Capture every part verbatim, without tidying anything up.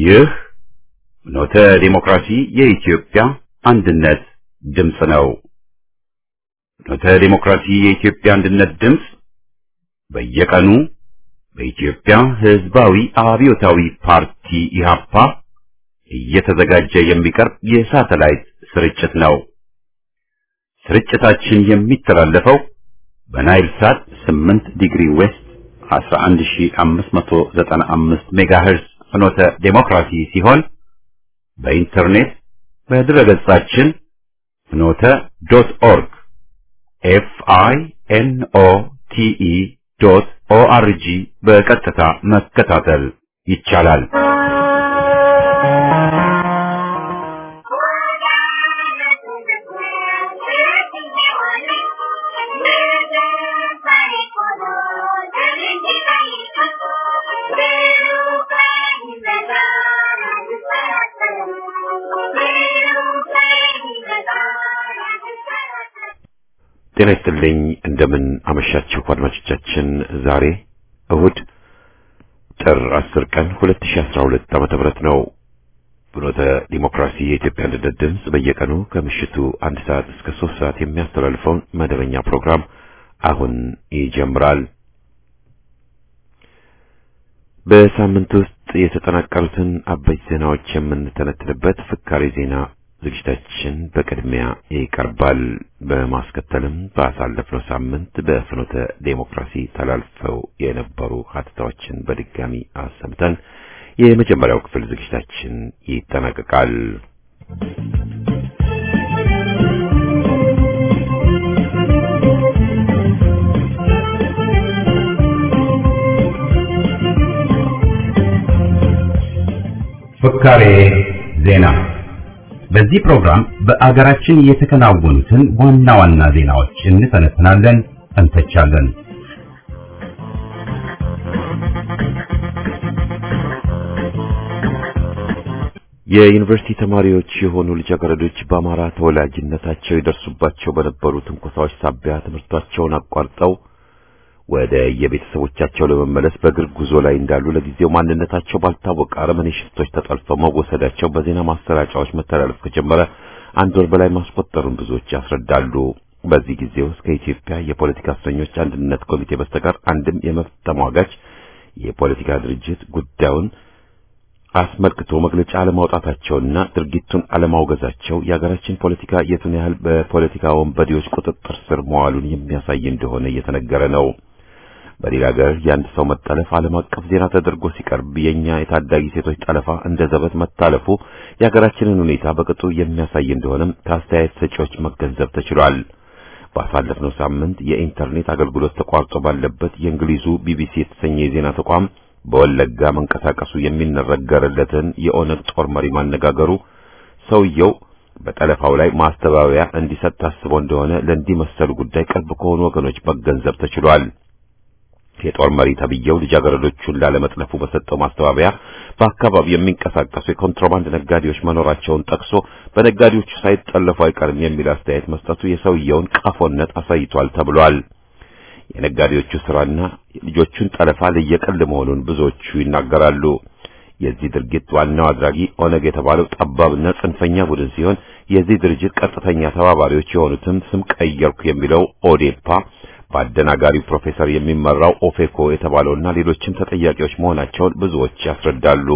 ይህ ፍኖተ ዲሞክራሲ የኢትዮጵያ አንድነት ድምፅ ነው። ፍኖተ ዲሞክራሲ የኢትዮጵያ አንድነት ድምፅ በየቀኑ በኢትዮጵያ ሕዝባዊ አብዮታዊ ፓርቲ ኢህአፓ እየተዘጋጀ የሚቀርብ የሳተላይት ስርጭት ነው። ስርጭታችን የሚተላለፈው በናይል ሳት ስምንት ዲግሪ ዌስት አስራ አንድ ሺህ አምስት መቶ ዘጠና አምስት ሜጋሄርዝ ፍኖተ ዲሞክራሲ ሲሆን በኢንተርኔት በድረገጻችን ፍኖተ ዶት ኦርግ ኤፍ አይ ኤን ኦ ቲ ኢ ዶት ኦ አር ጂ በቀጥታ መከታተል ይቻላል። ጤና ይስጥልኝ። እንደምን አመሻችሁ አድማጮቻችን። ዛሬ እሁድ ጥር አስር ቀን ሁለት ሺህ አስራ ሁለት ዓመተ ምህረት ነው። ፍኖተ ዲሞክራሲ የኢትዮጵያ አንድነት ድምፅ በየቀኑ ከምሽቱ አንድ ሰዓት እስከ ሶስት ሰዓት የሚያስተላልፈውን መደበኛ ፕሮግራም አሁን ይጀምራል። በሳምንት ውስጥ የተጠናቀሩትን አበይት ዜናዎች የምንተነትንበት ፍካሬ ዜና ዝግጅታችን በቅድሚያ ይቀርባል። በማስከተልም ባሳለፍነው ሳምንት በፍኖተ ዴሞክራሲ ተላልፈው የነበሩ ሀተታዎችን በድጋሚ አሰምተን የመጀመሪያው ክፍል ዝግጅታችን ይጠናቀቃል። ፍካሬ ዜና። በዚህ ፕሮግራም በአገራችን የተከናወኑትን ዋና ዋና ዜናዎች እንተነትናለን፣ እንተቻለን። የዩኒቨርሲቲ ተማሪዎች የሆኑ ልጃገረዶች በአማራ ተወላጅነታቸው ይደርሱባቸው በነበሩ ትንኮሳዎች ሳቢያ ትምህርታቸውን አቋርጠው ወደ የቤተሰቦቻቸው ለመመለስ በእግር ጉዞ ላይ እንዳሉ ለጊዜው ማንነታቸው ባልታወቀ አረመኔ ሽፍቶች ተጠልፈው መወሰዳቸው በዜና ማሰራጫዎች መተላለፍ ከጀመረ አንድ ወር በላይ ማስቆጠሩን ብዙዎች ያስረዳሉ። በዚህ ጊዜ ውስጥ ከኢትዮጵያ የፖለቲካ እስረኞች አንድነት ኮሚቴ በስተቀር አንድም የመብት ተሟጋች የፖለቲካ ድርጅት ጉዳዩን አስመልክቶ መግለጫ አለማውጣታቸውና ድርጊቱን አለማውገዛቸው የሀገራችን ፖለቲካ የቱን ያህል በፖለቲካ ወንበዴዎች ቁጥጥር ስር መዋሉን የሚያሳይ እንደሆነ እየተነገረ ነው። በሌላ ሀገር የአንድ ሰው መጠለፍ ዓለም አቀፍ ዜና ተደርጎ ሲቀርብ የኛ የታዳጊ ሴቶች ጠለፋ እንደ ዘበት መታለፉ የሀገራችንን ሁኔታ በቅጡ የሚያሳይ እንደሆነም ከአስተያየት ሰጪዎች መገንዘብ ተችሏል። ባሳለፍነው ሳምንት የኢንተርኔት አገልግሎት ተቋርጦ ባለበት የእንግሊዙ ቢቢሲ የተሰኘ የዜና ተቋም በወለጋ መንቀሳቀሱ የሚነገርለትን የኦነግ ጦር መሪ ማነጋገሩ ሰውየው በጠለፋው ላይ ማስተባበያ እንዲሰጥ ታስቦ እንደሆነ ለእንዲህ መሰሉ ጉዳይ ቅርብ ከሆኑ ወገኖች መገንዘብ ተችሏል። የጦር መሪ ተብየው ልጃገረዶቹን ላለመጥለፉ በሰጠው ማስተባበያ በአካባቢው የሚንቀሳቀሱ የኮንትሮባንድ ነጋዴዎች መኖራቸውን ጠቅሶ በነጋዴዎቹ ሳይጠለፉ አይቀርም የሚል አስተያየት መስጠቱ የሰውየውን ቀፎነት አሳይቷል ተብሏል። የነጋዴዎቹ ስራና ልጆቹን ጠለፋ ለየቀል መሆኑን ብዙዎቹ ይናገራሉ። የዚህ ድርጊት ዋናው አድራጊ ኦነግ የተባለው ጠባብና ጽንፈኛ ቡድን ሲሆን የዚህ ድርጅት ቀጥተኛ ተባባሪዎች የሆኑትም ስም ቀየርኩ የሚለው ኦዴፓ፣ በአደናጋሪው ፕሮፌሰር የሚመራው ኦፌኮ የተባለውና ሌሎችም ተጠያቂዎች መሆናቸውን ብዙዎች ያስረዳሉ።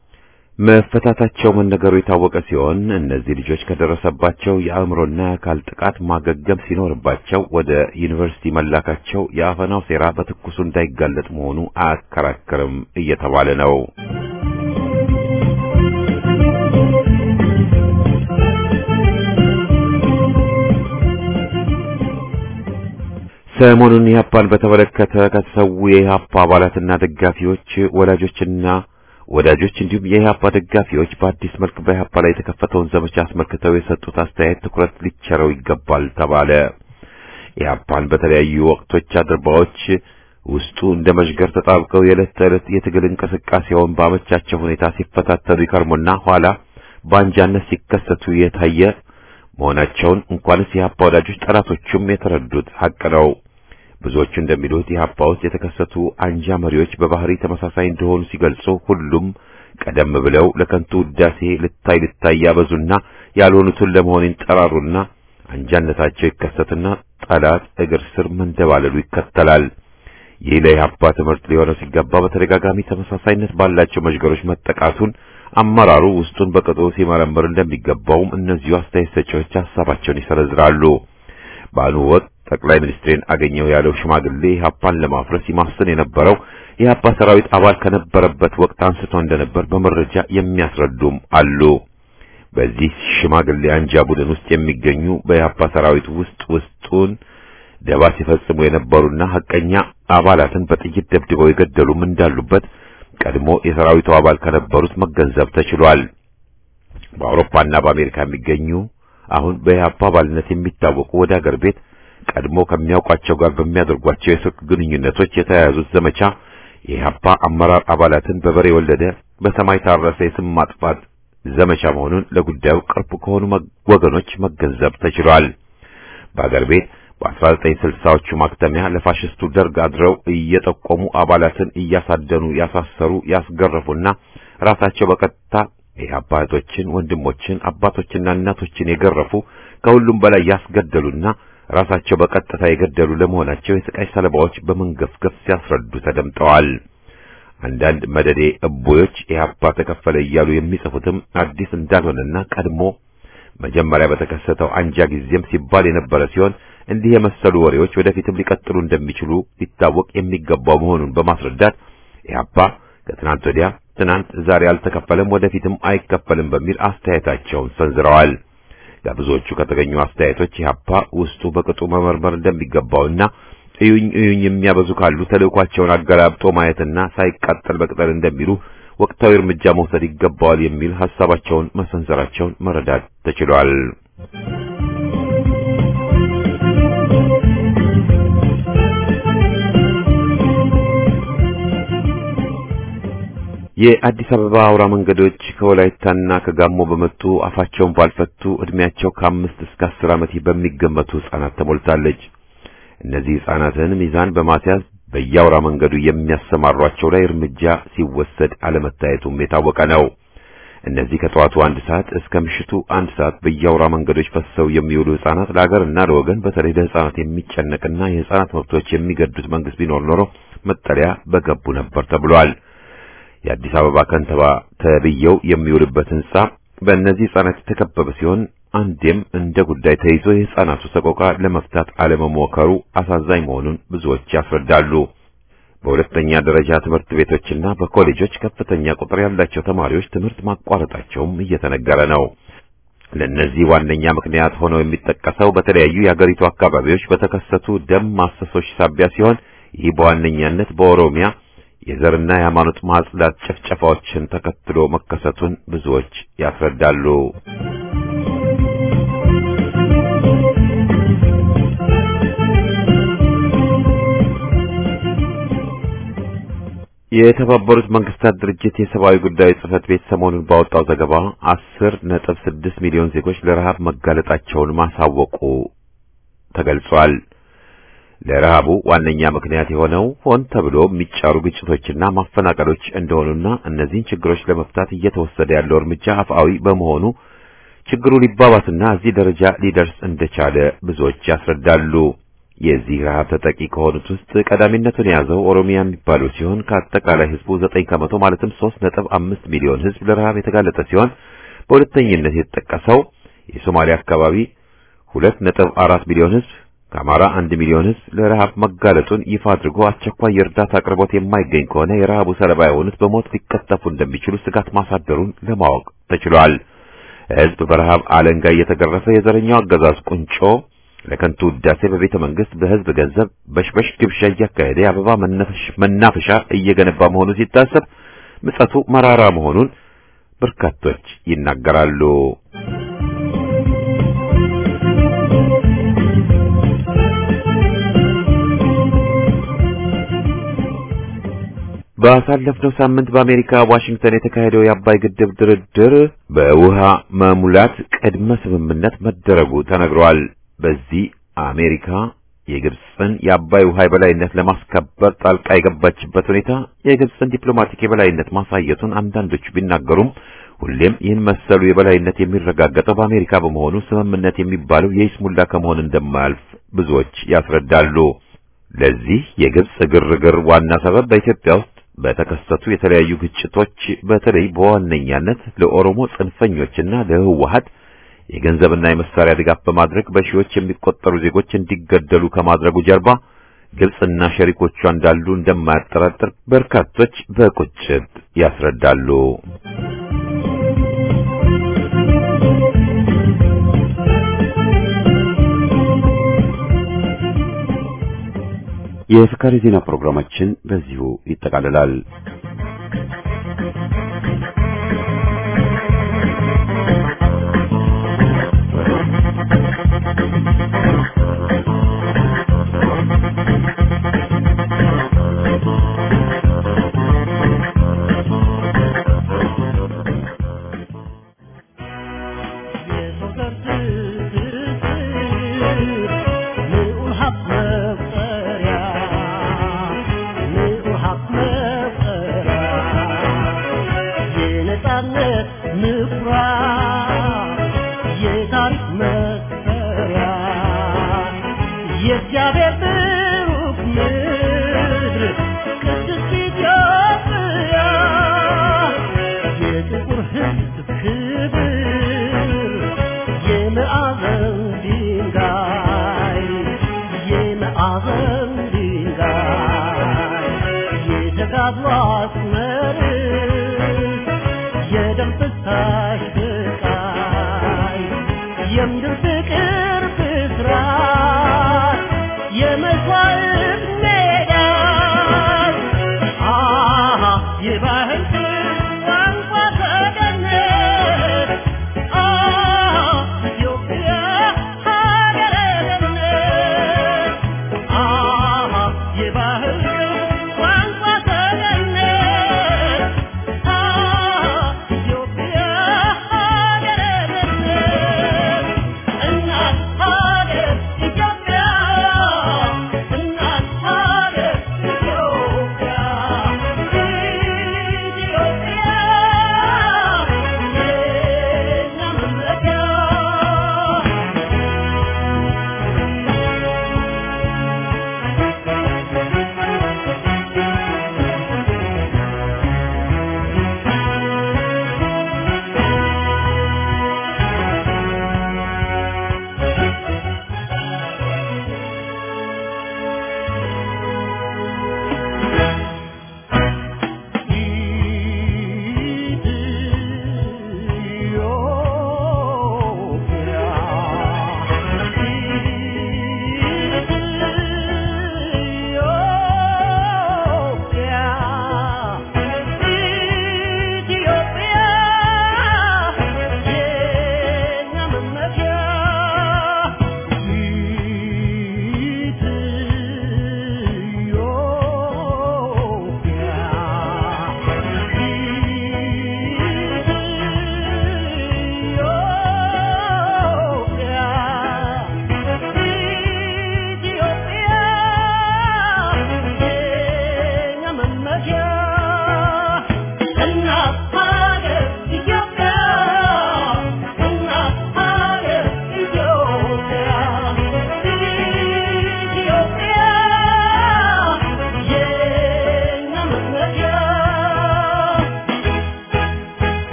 መፈታታቸው መነገሩ የታወቀ ሲሆን እነዚህ ልጆች ከደረሰባቸው የአእምሮና የአካል ጥቃት ማገገም ሲኖርባቸው ወደ ዩኒቨርሲቲ መላካቸው የአፈናው ሴራ በትኩሱ እንዳይጋለጥ መሆኑ አያከራክርም እየተባለ ነው። ሰሞኑን ኢህአፓን በተመለከተ ከተሰው የኢህአፓ አባላትና ደጋፊዎች ወላጆችና ወዳጆች እንዲሁም የኢህአፓ ደጋፊዎች በአዲስ መልክ በኢህአፓ ላይ የተከፈተውን ዘመቻ አስመልክተው የሰጡት አስተያየት ትኩረት ሊቸረው ይገባል ተባለ። ኢህአፓን በተለያዩ ወቅቶች አድርባዎች ውስጡ እንደ መሽገር ተጣብቀው የዕለት ተዕለት የትግል እንቅስቃሴውን ባመቻቸው ሁኔታ ሲፈታተኑ ይከርሙና ኋላ በአንጃነት ሲከሰቱ የታየ መሆናቸውን እንኳንስ የኢህአፓ ወዳጆች ጠላቶቹም የተረዱት ሐቅ ነው። ብዙዎች እንደሚሉት ኢህአፓ ውስጥ የተከሰቱ አንጃ መሪዎች በባህሪ ተመሳሳይ እንደሆኑ ሲገልጹ ሁሉም ቀደም ብለው ለከንቱ ውዳሴ ልታይ ልታይ ያበዙና ያልሆኑትን ለመሆን ይንጠራሩና አንጃነታቸው ይከሰትና ጠላት እግር ስር መንደባለሉ ይከተላል። ይህ ለኢህአፓ ትምህርት ሊሆነው ሲገባ በተደጋጋሚ ተመሳሳይነት ባላቸው መዥገሮች መጠቃቱን አመራሩ ውስጡን በቅጡ ሲመረምር እንደሚገባውም እነዚሁ አስተያየት ሰጪዎች ሐሳባቸውን ይሰነዝራሉ። በአሁኑ ወቅት ጠቅላይ ሚኒስትሩን አገኘው ያለው ሽማግሌ ኢህአፓን ለማፍረስ ይማስን የነበረው የኢህአፓ ሰራዊት አባል ከነበረበት ወቅት አንስቶ እንደነበር በመረጃ የሚያስረዱም አሉ። በዚህ ሽማግሌ አንጃ ቡድን ውስጥ የሚገኙ በኢህአፓ ሰራዊት ውስጥ ውስጡን ደባ ሲፈጽሙ የነበሩና ሐቀኛ አባላትን በጥይት ደብድበው የገደሉም እንዳሉበት ቀድሞ የሰራዊቱ አባል ከነበሩት መገንዘብ ተችሏል። በአውሮፓና በአሜሪካ የሚገኙ አሁን በኢህአፓ አባልነት የሚታወቁ ወደ አገር ቤት ቀድሞ ከሚያውቋቸው ጋር በሚያደርጓቸው የስልክ ግንኙነቶች የተያያዙት ዘመቻ የኢህአፓ አመራር አባላትን በበሬ ወለደ በሰማይ ታረሰ የስም ማጥፋት ዘመቻ መሆኑን ለጉዳዩ ቅርብ ከሆኑ ወገኖች መገንዘብ ተችሏል። በአገር ቤት በአስራ ዘጠኝ ስልሳዎቹ ማክተሚያ ለፋሽስቱ ደርግ አድረው እየጠቆሙ አባላትን እያሳደኑ ያሳሰሩ ያስገረፉና ራሳቸው በቀጥታ የኢህአፓ እህቶችን፣ ወንድሞችን፣ አባቶችና እናቶችን የገረፉ ከሁሉም በላይ ያስገደሉና ራሳቸው በቀጥታ የገደሉ ለመሆናቸው የስቃይ ሰለባዎች በመንገፍገፍ ሲያስረዱ ተደምጠዋል። አንዳንድ መደዴ እቦዮች ኢህአፓ ተከፈለ እያሉ የሚጽፉትም አዲስ እንዳልሆነና ቀድሞ መጀመሪያ በተከሰተው አንጃ ጊዜም ሲባል የነበረ ሲሆን እንዲህ የመሰሉ ወሬዎች ወደፊትም ሊቀጥሉ እንደሚችሉ ሊታወቅ የሚገባው መሆኑን በማስረዳት ኢህአፓ ከትናንት ወዲያ ትናንት ዛሬ አልተከፈለም ወደፊትም አይከፈልም በሚል አስተያየታቸውን ሰንዝረዋል። ለብዙዎቹ ከተገኙ አስተያየቶች ኢህአፓ ውስጡ በቅጡ መመርመር እንደሚገባውና እዩኝ እዩኝ የሚያበዙ ካሉ ተልእኳቸውን አገላብጦ ማየትና ሳይቃጠል በቅጠል እንደሚሉ ወቅታዊ እርምጃ መውሰድ ይገባዋል የሚል ሐሳባቸውን መሰንዘራቸውን መረዳት ተችሏል። የአዲስ አበባ አውራ መንገዶች ከወላይታና ከጋሞ በመጡ አፋቸውን ባልፈቱ እድሜያቸው ከአምስት እስከ አስር ዓመት በሚገመቱ ህጻናት ተሞልታለች። እነዚህ ህጻናትን ሚዛን በማስያዝ በየአውራ መንገዱ የሚያሰማሯቸው ላይ እርምጃ ሲወሰድ አለመታየቱም የታወቀ ነው። እነዚህ ከጠዋቱ አንድ ሰዓት እስከ ምሽቱ አንድ ሰዓት በየአውራ መንገዶች ፈሰው የሚውሉ ህጻናት ለሀገርና ለወገን በተለይ ለህጻናት የሚጨነቅና የህጻናት መብቶች የሚገዱት መንግስት ቢኖር ኖሮ መጠለያ በገቡ ነበር ተብሏል። የአዲስ አበባ ከንቲባ ተብየው የሚውልበት ህንጻ በእነዚህ ህጻናት የተከበበ ሲሆን አንዴም እንደ ጉዳይ ተይዞ የህጻናቱ ሰቆቃ ለመፍታት አለመሞከሩ አሳዛኝ መሆኑን ብዙዎች ያስረዳሉ። በሁለተኛ ደረጃ ትምህርት ቤቶችና በኮሌጆች ከፍተኛ ቁጥር ያላቸው ተማሪዎች ትምህርት ማቋረጣቸውም እየተነገረ ነው። ለነዚህ ዋነኛ ምክንያት ሆነው የሚጠቀሰው በተለያዩ የሀገሪቱ አካባቢዎች በተከሰቱ ደም ማፍሰሶች ሳቢያ ሲሆን ይህ በዋነኛነት በኦሮሚያ የዘርና የሃይማኖት ማጽዳት ጭፍጨፋዎችን ተከትሎ መከሰቱን ብዙዎች ያስረዳሉ። የተባበሩት መንግስታት ድርጅት የሰብአዊ ጉዳዮች ጽህፈት ቤት ሰሞኑን ባወጣው ዘገባ አስር ነጥብ ስድስት ሚሊዮን ዜጎች ለረሃብ መጋለጣቸውን ማሳወቁ ተገልጿል። ለረሃቡ ዋነኛ ምክንያት የሆነው ሆን ተብሎ የሚጫሩ ግጭቶችና ማፈናቀሎች እንደሆኑና እነዚህን ችግሮች ለመፍታት እየተወሰደ ያለው እርምጃ አፍአዊ በመሆኑ ችግሩ ሊባባስና እዚህ ደረጃ ሊደርስ እንደቻለ ብዙዎች ያስረዳሉ። የዚህ ረሃብ ተጠቂ ከሆኑት ውስጥ ቀዳሚነቱን የያዘው ኦሮሚያ የሚባለው ሲሆን ከአጠቃላይ ህዝቡ ዘጠኝ ከመቶ ማለትም ሶስት ነጥብ አምስት ሚሊዮን ህዝብ ለረሃብ የተጋለጠ ሲሆን በሁለተኝነት የተጠቀሰው የሶማሊያ አካባቢ ሁለት ነጥብ አራት ሚሊዮን ህዝብ ከአማራ አንድ ሚሊዮን ህዝብ ለረሃብ መጋለጡን ይፋ አድርጎ አስቸኳይ የእርዳታ አቅርቦት የማይገኝ ከሆነ የረሃቡ ሰለባ የሆኑት በሞት ሊቀጠፉ እንደሚችሉ ስጋት ማሳደሩን ለማወቅ ተችሏል። ህዝብ በረሃብ አለንጋ እየተገረፈ የዘረኛው አገዛዝ ቁንጮ ለከንቱ ውዳሴ በቤተ መንግስት በህዝብ ገንዘብ በሽበሽ ግብዣ እያካሄደ የአበባ መናፈሻ እየገነባ መሆኑ ሲታሰብ ምጸቱ መራራ መሆኑን በርካቶች ይናገራሉ። ባሳለፍነው ሳምንት በአሜሪካ ዋሽንግተን የተካሄደው የአባይ ግድብ ድርድር በውሃ መሙላት ቅድመ ስምምነት መደረጉ ተነግሯል። በዚህ አሜሪካ የግብጽን የአባይ ውሃ የበላይነት ለማስከበር ጣልቃ የገባችበት ሁኔታ የግብጽን ዲፕሎማቲክ የበላይነት ማሳየቱን አንዳንዶች ቢናገሩም ሁሌም ይህን መሰሉ የበላይነት የሚረጋገጠው በአሜሪካ በመሆኑ ስምምነት የሚባለው የይስሙላ ከመሆን እንደማያልፍ ብዙዎች ያስረዳሉ። ለዚህ የግብጽ ግርግር ዋና ሰበብ በኢትዮጵያ ውስጥ በተከሰቱ የተለያዩ ግጭቶች በተለይ በዋነኛነት ለኦሮሞ ጽንፈኞችና ለህወሓት የገንዘብና የመሳሪያ ድጋፍ በማድረግ በሺዎች የሚቆጠሩ ዜጎች እንዲገደሉ ከማድረጉ ጀርባ ግብጽና ሸሪኮቿ እንዳሉ እንደማያጠራጥር በርካቶች በቁጭት ያስረዳሉ። የፍካሪ ዜና ፕሮግራማችን በዚሁ ይጠቃልላል።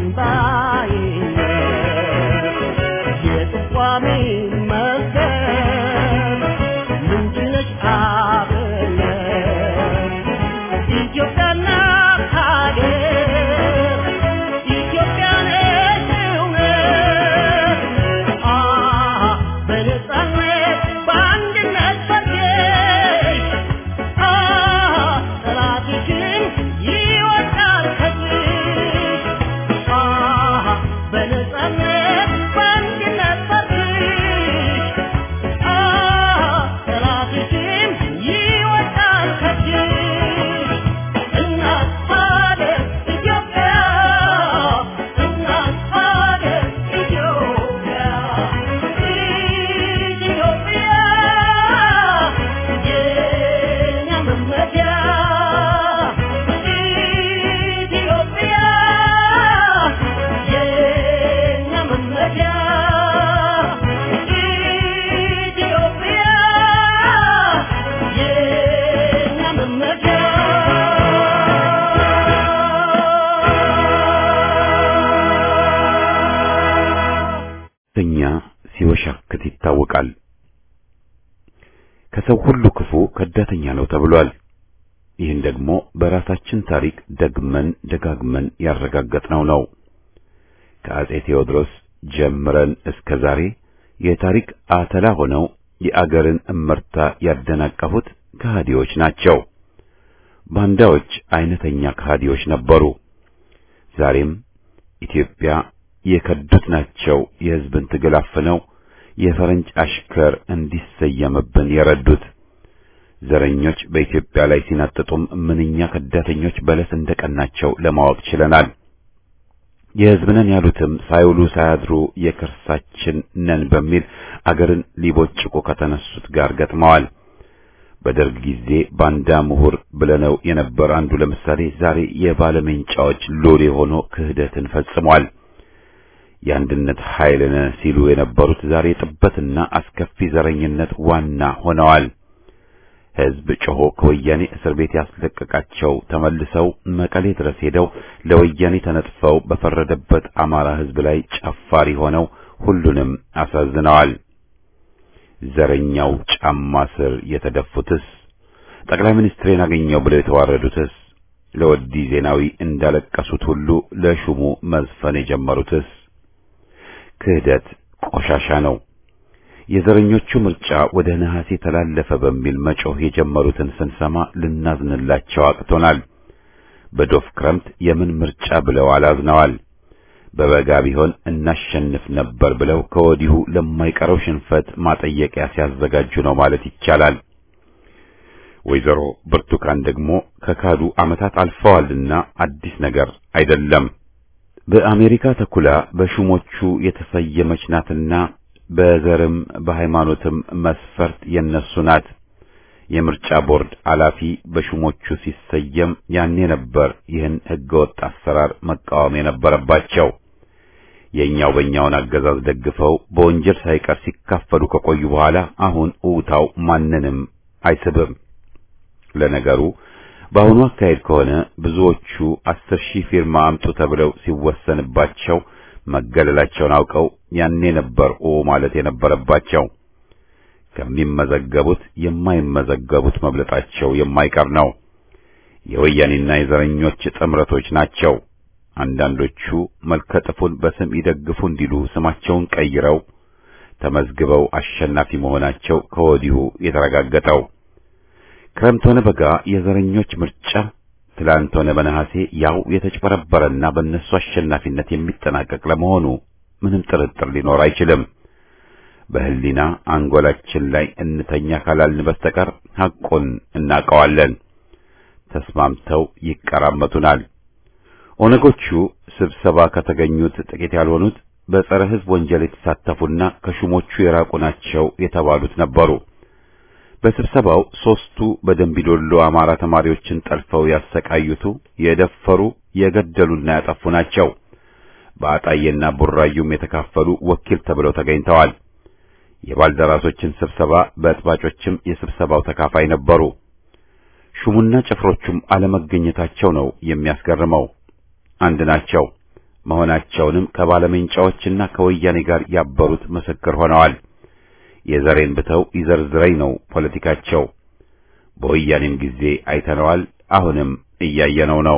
Swami Master ይታወቃል። ከሰው ሁሉ ክፉ ከዳተኛ ነው ተብሏል። ይህን ደግሞ በራሳችን ታሪክ ደግመን ደጋግመን ያረጋገጥነው ነው። ከአጼ ቴዎድሮስ ጀምረን እስከ ዛሬ የታሪክ አተላ ሆነው የአገርን እመርታ ያደናቀፉት ከሃዲዎች ናቸው። ባንዳዎች አይነተኛ ከሃዲዎች ነበሩ። ዛሬም ኢትዮጵያ የከዱት ናቸው የሕዝብን ትግል አፍነው የፈረንጅ አሽከር እንዲሰየምብን የረዱት። ዘረኞች በኢትዮጵያ ላይ ሲናጠጡም ምንኛ ከዳተኞች በለስ እንደቀናቸው ለማወቅ ችለናል። የሕዝብነን ያሉትም ሳይውሉ ሳያድሩ የከርሳችን ነን በሚል አገርን ሊቦጭቁ ከተነሱት ጋር ገጥመዋል። በደርግ ጊዜ ባንዳ ምሁር ብለነው የነበር አንዱ ለምሳሌ ዛሬ የባለሜንጫዎች ሎሌ ሆኖ ክህደትን ፈጽሟል። የአንድነት ኃይል ነን ሲሉ የነበሩት ዛሬ ጥበትና አስከፊ ዘረኝነት ዋና ሆነዋል። ሕዝብ ጮሆ ከወያኔ እስር ቤት ያስለቀቃቸው ተመልሰው መቀሌ ድረስ ሄደው ለወያኔ ተነጥፈው በፈረደበት አማራ ሕዝብ ላይ ጨፋሪ ሆነው ሁሉንም አሳዝነዋል። ዘረኛው ጫማ ስር የተደፉትስ፣ ጠቅላይ ሚኒስትሬን አገኘው ብለው የተዋረዱትስ፣ ለወዲ ዜናዊ እንዳለቀሱት ሁሉ ለሹሙ መዝፈን የጀመሩትስ ክህደት ቆሻሻ ነው። የዘረኞቹ ምርጫ ወደ ነሐሴ ተላለፈ በሚል መጮህ የጀመሩትን ስንሰማ ልናዝንላቸው አቅቶናል። በዶፍ ክረምት የምን ምርጫ ብለው አላዝነዋል። በበጋ ቢሆን እናሸንፍ ነበር ብለው ከወዲሁ ለማይቀረው ሽንፈት ማጠየቂያ ሲያዘጋጁ ነው ማለት ይቻላል። ወይዘሮ ብርቱካን ደግሞ ከካዱ ዓመታት አልፈዋልና አዲስ ነገር አይደለም። በአሜሪካ ተኩላ በሹሞቹ የተሰየመች ናትና በዘርም በሃይማኖትም መስፈርት የነሱ ናት። የምርጫ ቦርድ ኃላፊ በሹሞቹ ሲሰየም ያኔ ነበር ይህን ህገወጥ አሰራር መቃወም የነበረባቸው። የኛው በእኛውን አገዛዝ ደግፈው በወንጀል ሳይቀር ሲካፈሉ ከቆዩ በኋላ አሁን ኡታው ማንንም አይስብም። ለነገሩ በአሁኑ አካሄድ ከሆነ ብዙዎቹ አስር ሺህ ፊርማ አምጡ ተብለው ሲወሰንባቸው መገለላቸውን አውቀው ያኔ ነበር ኦ ማለት የነበረባቸው። ከሚመዘገቡት የማይመዘገቡት መብለጣቸው የማይቀር ነው። የወያኔና የዘረኞች ጥምረቶች ናቸው። አንዳንዶቹ መልከጥፉን በስም ይደግፉ እንዲሉ ስማቸውን ቀይረው ተመዝግበው አሸናፊ መሆናቸው ከወዲሁ የተረጋገጠው። ክረምት ሆነ በጋ የዘረኞች ምርጫ ትላንት ሆነ በነሐሴ ያው የተጭበረበረና በእነሱ አሸናፊነት የሚጠናቀቅ ለመሆኑ ምንም ጥርጥር ሊኖር አይችልም። በህሊና አንጎላችን ላይ እንተኛ ካላልን በስተቀር ሐቁን እናውቀዋለን። ተስማምተው ይቀራመቱናል። ኦነጎቹ ስብሰባ ከተገኙት ጥቂት ያልሆኑት በጸረ ሕዝብ ወንጀል የተሳተፉና ከሹሞቹ የራቁ ናቸው የተባሉት ነበሩ። በስብሰባው ሶስቱ በደንቢዶሎ አማራ ተማሪዎችን ጠልፈው ያሰቃዩቱ፣ የደፈሩ፣ የገደሉና ያጠፉ ናቸው። በአጣዬና ቡራዩም የተካፈሉ ወኪል ተብለው ተገኝተዋል። የባልደራሶችን ስብሰባ በአጥባጮችም የስብሰባው ተካፋይ ነበሩ። ሹሙና ጭፍሮቹም አለመገኘታቸው ነው የሚያስገርመው። አንድ ናቸው መሆናቸውንም ከባለመንጫዎችና ከወያኔ ጋር ያበሩት ምስክር ሆነዋል። የዘሬን ብተው ይዘርዝረኝ ነው ፖለቲካቸው። በወያኔም ጊዜ አይተነዋል፣ አሁንም እያየነው ነው።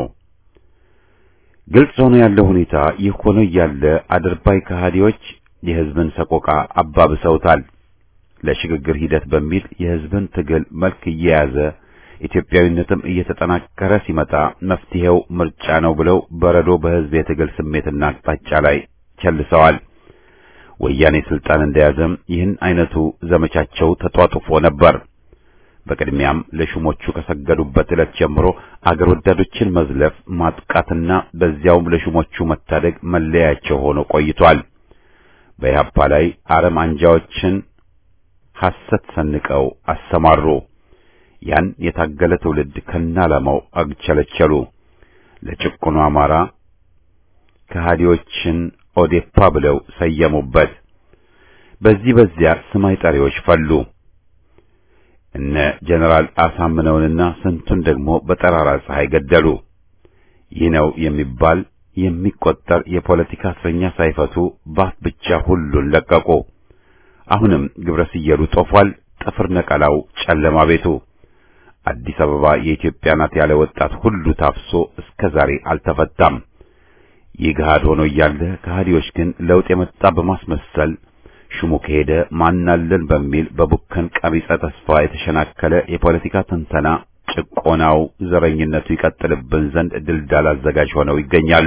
ግልጽ ሆኖ ያለው ሁኔታ ይህ ሆኖ እያለ አድርባይ ከሃዲዎች የሕዝብን ሰቆቃ አባብሰውታል። ለሽግግር ሂደት በሚል የሕዝብን ትግል መልክ እየያዘ ኢትዮጵያዊነትም እየተጠናከረ ሲመጣ መፍትሄው ምርጫ ነው ብለው በረዶ በሕዝብ የትግል ስሜትና አቅጣጫ ላይ ቸልሰዋል። ወያኔ ስልጣን እንደያዘም ይህን አይነቱ ዘመቻቸው ተጧጡፎ ነበር። በቅድሚያም ለሹሞቹ ከሰገዱበት ዕለት ጀምሮ አገር ወዳዶችን መዝለፍ፣ ማጥቃትና በዚያውም ለሹሞቹ መታደግ መለያቸው ሆኖ ቆይቷል። በኢህአፓ ላይ አረም አንጃዎችን ሐሰት ሰንቀው አሰማሩ። ያን የታገለ ትውልድ ከናላማው አግቸለቸሉ። ለጭቁኑ አማራ ከሃዲዎችን ኦዴፓ ብለው ሰየሙበት። በዚህ በዚያ ስማይ ጠሪዎች ፈሉ። እነ ጀነራል አሳምነውንና ስንቱን ደግሞ በጠራራ ፀሐይ ገደሉ። ይህ ነው የሚባል የሚቆጠር የፖለቲካ እስረኛ ሳይፈቱ ባፍ ብቻ ሁሉን ለቀቁ። አሁንም ግብረ ስየሉ ጦፏል። ጥፍር ነቀላው ጨለማ ቤቱ አዲስ አበባ የኢትዮጵያ ናት ያለ ወጣት ሁሉ ታፍሶ እስከ ዛሬ አልተፈታም። ይግሃድ ሆኖ እያለ ከሃዲዎች ግን ለውጥ የመጣ በማስመሰል ሹሙ ከሄደ ማናለን በሚል በቡከን ቀቢጸ ተስፋ የተሸናከለ የፖለቲካ ትንተና ጭቆናው ዘረኝነቱ ይቀጥልብን ዘንድ ድልዳል አዘጋጅ ሆነው ይገኛሉ።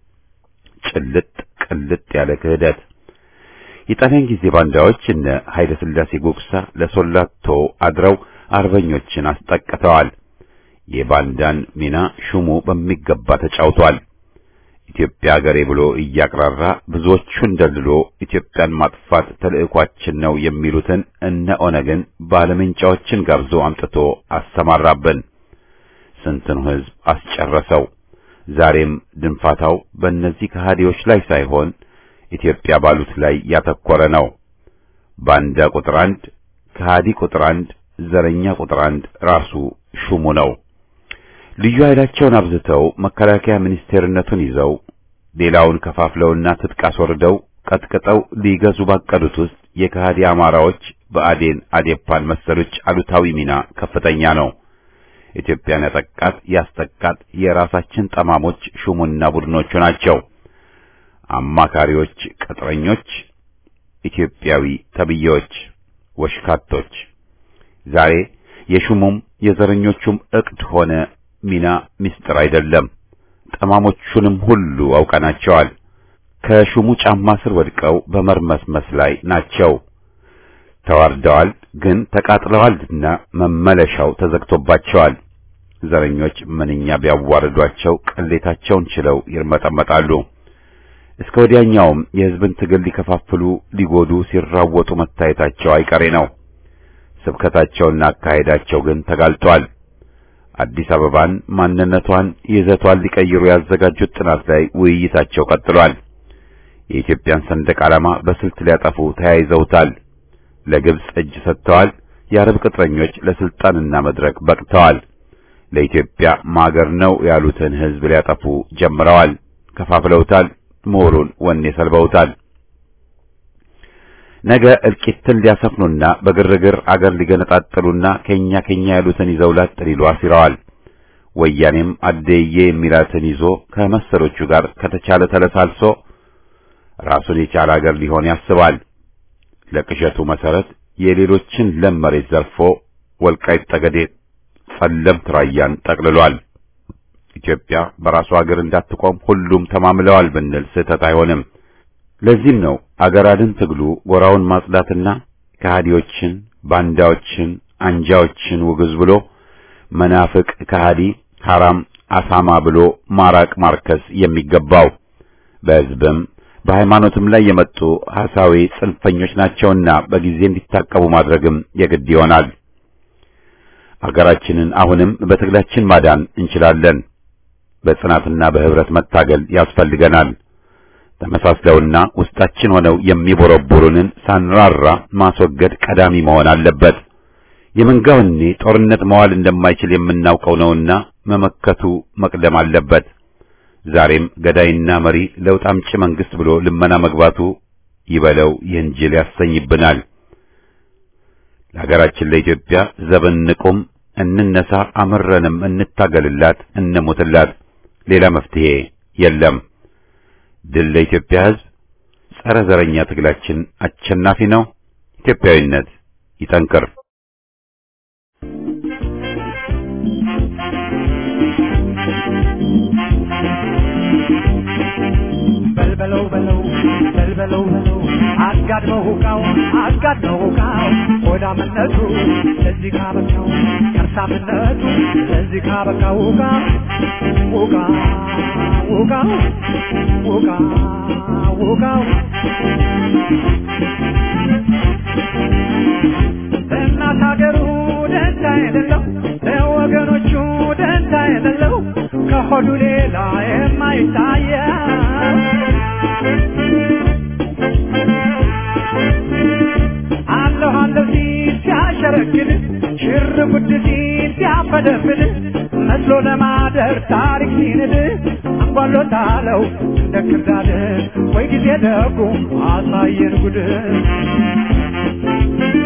ጭልጥ ቅልጥ ያለ ክህደት የጣሊያን ጊዜ ባንዳዎች እነ ኃይለ ሥላሴ ጉግሳ ለሶላቶ አድረው አርበኞችን አስጠቅተዋል። የባንዳን ሚና ሹሙ በሚገባ ተጫውቷል። ኢትዮጵያ ሀገሬ ብሎ እያቅራራ ብዙዎቹን ደልሎ ኢትዮጵያን ማጥፋት ተልእኳችን ነው የሚሉትን እነ ኦነግን ባለምንጫዎችን ጋብዞ አምጥቶ አሰማራብን። ስንትን ሕዝብ አስጨረሰው። ዛሬም ድንፋታው በእነዚህ ከሃዲዎች ላይ ሳይሆን ኢትዮጵያ ባሉት ላይ ያተኮረ ነው። ባንዳ ቁጥር አንድ፣ ከሃዲ ቁጥር አንድ፣ ዘረኛ ቁጥር አንድ ራሱ ሹሙ ነው። ልዩ ኃይላቸውን አብዝተው መከላከያ ሚኒስቴርነቱን ይዘው ሌላውን ከፋፍለውና ትጥቅ አስወርደው ቀጥቅጠው ሊገዙ ባቀዱት ውስጥ የከሃዲ አማራዎች በአዴን አዴፓን መሰሎች አሉታዊ ሚና ከፍተኛ ነው። ኢትዮጵያን ያጠቃት ያስጠቃት የራሳችን ጠማሞች ሹሙና ቡድኖቹ ናቸው። አማካሪዎች፣ ቅጥረኞች፣ ኢትዮጵያዊ ተብዬዎች፣ ወሽካቶች ዛሬ የሹሙም የዘረኞቹም እቅድ ሆነ ሚና ምስጢር አይደለም። ጠማሞቹንም ሁሉ አውቀናቸዋል። ከሹሙ ጫማ ስር ወድቀው በመርመስመስ ላይ ናቸው። ተዋርደዋል፣ ግን ተቃጥለዋልና መመለሻው ተዘግቶባቸዋል። ዘረኞች ምንኛ ቢያዋርዷቸው ቅሌታቸውን ችለው ይርመጠመጣሉ። እስከ ወዲያኛውም የሕዝብን ትግል ሊከፋፍሉ ሊጎዱ ሲራወጡ መታየታቸው አይቀሬ ነው። ስብከታቸውና አካሄዳቸው ግን ተጋልጧል። አዲስ አበባን ማንነቷን ይዘቷን ሊቀይሩ ያዘጋጁት ጥናት ላይ ውይይታቸው ቀጥሏል። የኢትዮጵያን ሰንደቅ ዓላማ በስልት ሊያጠፉ ተያይዘውታል። ለግብጽ እጅ ሰጥተዋል። የአረብ ቅጥረኞች ለስልጣንና መድረክ በቅተዋል። ለኢትዮጵያ ማገር ነው ያሉትን ሕዝብ ሊያጠፉ ጀምረዋል። ከፋፍለውታል። ምሁሩን ወኔ ሰልበውታል። ነገ እልቂትን ሊያሰፍኑና በግርግር አገር ሊገነጣጥሉና ከኛ ከኛ ያሉትን ይዘው ላጥ ሊሉ አሲረዋል። ወያኔም አደየ የሚላትን ይዞ ከመሰሎቹ ጋር ከተቻለ ተለሳልሶ ራሱን የቻለ አገር ሊሆን ያስባል። ለቅዠቱ መሰረት የሌሎችን ለም መሬት ዘርፎ ወልቃይት ጠገዴ፣ ጸለምት ራያን ጠቅልሏል። ኢትዮጵያ በራሷ አገር እንዳትቆም ሁሉም ተማምለዋል ብንል ስህተት አይሆንም። ለዚህም ነው አገር አድን ትግሉ ጎራውን ማጽዳትና ከሃዲዎችን፣ ባንዳዎችን፣ አንጃዎችን ውግዝ ብሎ መናፍቅ፣ ከሃዲ፣ ሐራም፣ አሳማ ብሎ ማራቅ ማርከስ የሚገባው በሕዝብም በሃይማኖትም ላይ የመጡ ሐሳዊ ጽንፈኞች ናቸውና በጊዜ እንዲታቀቡ ማድረግም የግድ ይሆናል። አገራችንን አሁንም በትግላችን ማዳን እንችላለን። በጽናትና በህብረት መታገል ያስፈልገናል። ተመሳስለውና ውስጣችን ሆነው የሚቦረቦሩንን ሳንራራ ማስወገድ ቀዳሚ መሆን አለበት። የመንጋውኔ ጦርነት መዋል እንደማይችል የምናውቀው ነውና መመከቱ መቅደም አለበት። ዛሬም ገዳይና መሪ ለውጥ አምጪ መንግስት ብሎ ልመና መግባቱ ይበለው ይንጅል ያሰኝብናል። ለሀገራችን ለኢትዮጵያ ዘበን ንቁም፣ እንነሳ፣ አመረንም እንታገልላት፣ እንሞትላት። ሌላ መፍትሄ የለም። ድል ለኢትዮጵያ ሕዝብ። ጸረ ዘረኛ ትግላችን አሸናፊ ነው። ኢትዮጵያዊነት ይጠንክር። በልበለው በለው በልበለው በለው አጋድመው ሁካው አጋድመው ሁካው ሆዳምነቱ ለዚህ ካበቃው ከርሳምነቱ ለዚህ ካበቃው ሁካ ሁካ ሁካ ሁካ ሁካው ለእናት ሀገሩ ደንታ የሌለው ለወገኖቹ ደንታ የሌለው ከሆዱ ሌላ የማይታየው አለሁ አለሁ ሲል ሲያሸረግድ ሽር ጉድ ሲል ሲያፈደፍድ መስሎ ለማደር ታሪክ ሲንድ አንጓሎታለው እንደ ክርዳድ ወይ ጊዜ ደጉ አሳየን ጉድ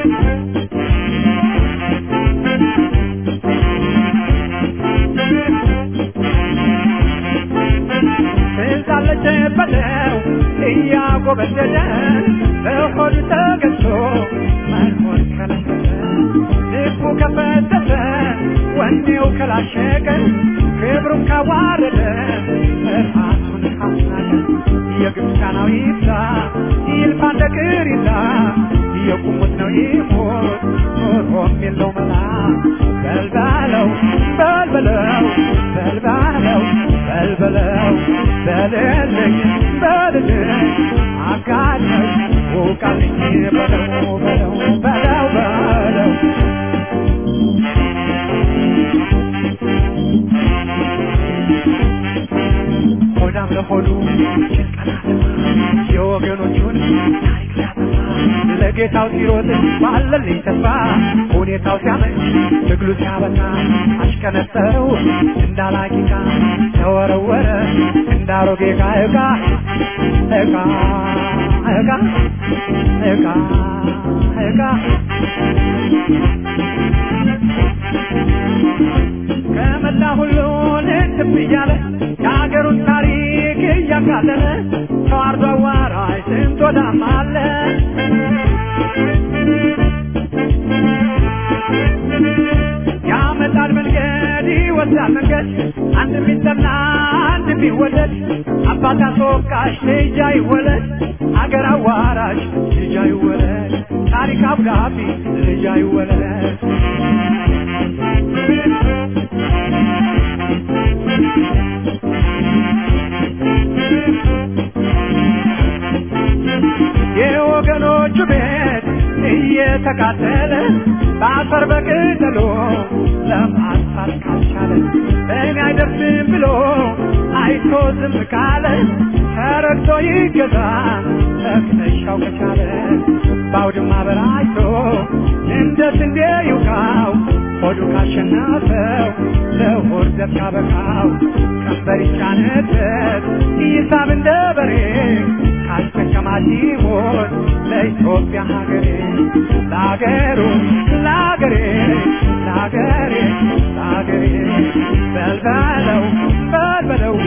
በለው እያጎበደደ በሆድ ተገዝቶ መኖር ከለከለ ልቡ ከፈተተ ወኔው ከላሸቀ ክብሩን ካዋረደ ራሱን ካስናቀ የግብፃናዊ ይብዛ ይልፋ እንደ ቅሪታ የቁሙት ነው ይሞት ኖሮም የለው መላ በልበለው በልበለው በልበለው በልበለው በልልኝ በልልኝ አጋለኝ ውቃልኝ በለው በለው በለው በለው ሆዳም ለሆዱ የወገኖቹን ታሪክ ሊያጠፋ ለጌታው ሲሮጥ ባለልኝ ተስፋ ሁኔታው ሲያመች ትግሉ ሲያበቃ አሽከነጠረው እንዳላቂቃ ተወረወረ እንዳሮጌ ዕቃ ዕቃ ዕቃ ዕቃ ዕቃ ዕቃ ከመላ ሁሉን እንትም እያለ የሀገሩን ታሪክ እያቃለለ ተዋርዶ አዋራጅ ስንት ወዳም አለ ያመጣል መንገድ ይወስዳል መንገድ አንድ ቢጠና አንድ ቢወደድ አባት አስወቃሽ ልጅ አይወለድ አገር አዋራጅ ልጅ አይወለድ ታሪክ አብዳቢ ልጅ አይወለድ የወገኖቹ ቤት እየተቃጠለ በአፈር በቅጠሎ ለማጥፋት ካልቻለ እኔ አይደርስም ብሎ አይቶ ዝም ካለ ተረግቶ ይገዛ ተክነሻው ከቻለ ባውድማ በራይቶ እንደ ስንዴ ይውቃው ሆዱ ካሸናፈው ለሆድ ዘብ ካበቃው ቀንበር ይጫነበት ይሳብ እንደ በሬ ካስጠቀማት ይሞት ለኢትዮጵያ ሀገሬ ለሀገሩ ለሀገሬ ለሀገሬ ለሀገሬ በልበለው በልበለው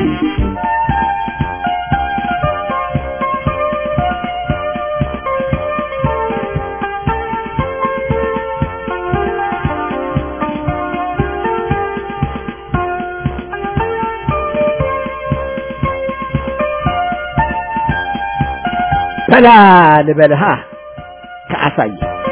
በላ ልበልሃ ከአሳይ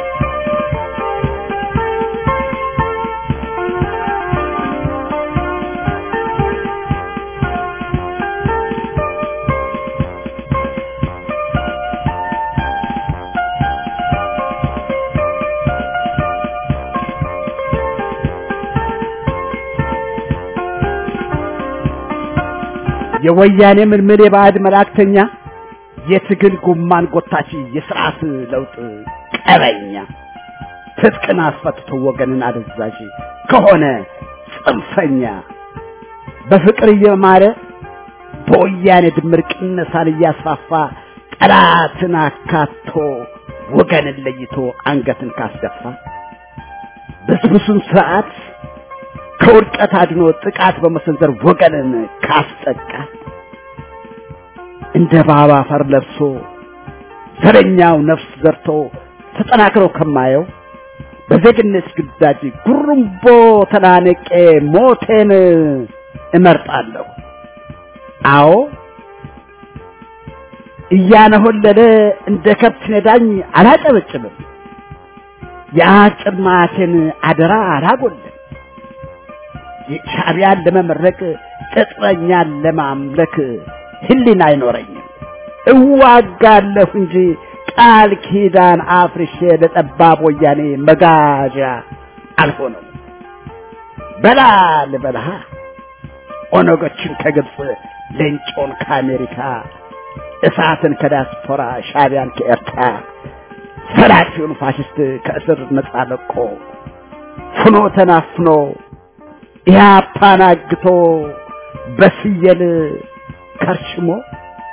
የወያኔ ምርምር የባዕድ መላእክተኛ የትግል ጉማን ጎታች የሥርዓት ለውጥ ቀበኛ ትጥቅን አስፈትቶ ወገንን አደዛዥ ከሆነ ጽንፈኛ በፍቅር እየማረ በወያኔ ድምር ቅነሳን እያስፋፋ ጠላትን አካቶ ወገንን ለይቶ አንገትን ካስደፋ በስብሱን ስርዓት ከውድቀት አድኖ ጥቃት በመሰንዘር ወገንን ካስጠቃ እንደ ባባ ፈር ለብሶ ዘረኛው ነፍስ ዘርቶ ተጠናክሮ ከማየው በዜግነት ግዳጅ ጉርምቦ ተናነቄ ሞቴን እመርጣለሁ። አዎ እያነሆለለ እንደ ከብት ነዳኝ አላጨበጭብም። የአጭማቴን አደራ አላጎልም። ሻዕቢያን ለመመረቅ ቅጥረኛን ለማምለክ ህሊና አይኖረኝም። እዋጋለሁ እንጂ ቃል ኪዳን አፍርሼ ለጠባብ ወያኔ መጋዣ አልሆነም። በላ ልበልሃ ኦነጎችን ከግብጽ ሌንጮን ከአሜሪካ እሳትን ከዲያስፖራ ሻዕቢያን ከኤርትራ ሰላፊውን ፋሽስት ከእስር ነጻ ለቆ ፍኖ ተናፍኖ ኢህአፓን አግቶ በስየል ከርሽሞ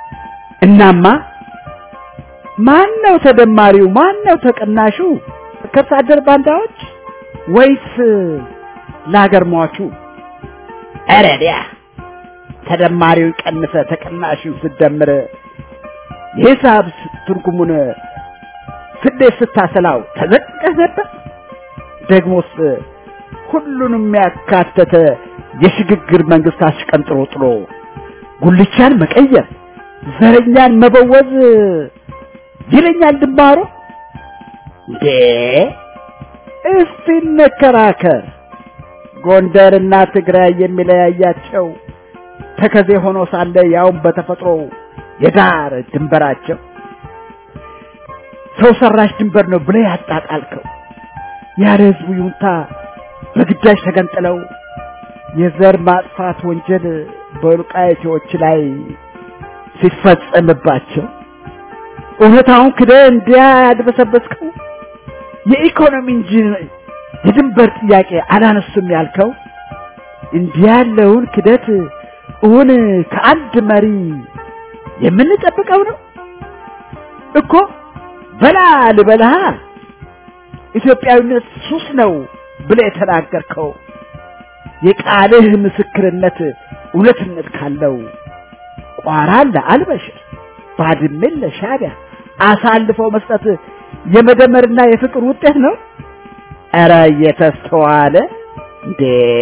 እናማ ማን ነው ተደማሪው ማን ነው ተቀናሹ ለከርስ አደር ባንዳዎች ወይስ ለሀገር ሟቹ? አረዲያ ተደማሪው ቀንሰ ተቀናሽው ስደምር የሂሳብ ትርጉሙን ስደት ስታሰላው ተዘቀዘ ነበር። ደግሞስ ሁሉንም ያካተተ የሽግግር መንግስት አስቀንጥሮ ጥሎ ጉልቻን መቀየር ዘረኛን መበወዝ ይለኛል ድንባሮ። እንዴ እስቲ እንከራከር። ጎንደርና ትግራይ የሚለያያቸው ተከዜ ሆኖ ሳለ ያው በተፈጥሮ የዳር ድንበራቸው ሰው ሰራሽ ድንበር ነው ብለህ ያጣጣልከው ያለ ህዝቡ ይሁንታ በግዳጅ ተገንጥለው የዘር ማጥፋት ወንጀል በወልቃይቶች ላይ ሲፈጸምባቸው እውነታውን ክደህ እንዲያ ያድበሰበስከው የኢኮኖሚ እንጂ የድንበር ጥያቄ አላነሱም ያልከው እንዲያ ያለውን ክደት እውን ከአንድ መሪ የምንጠብቀው ነው እኮ። በላ ልበልሃ ኢትዮጵያዊነት ሱስ ነው ብለህ ተናገርከው የቃልህ ምስክርነት እውነትነት ካለው ቋራን ለአልበሽር ባድሜን ለሻዕቢያ አሳልፈው መስጠት የመደመርና የፍቅር ውጤት ነው። ኧረ እየተስተዋለ እንዴ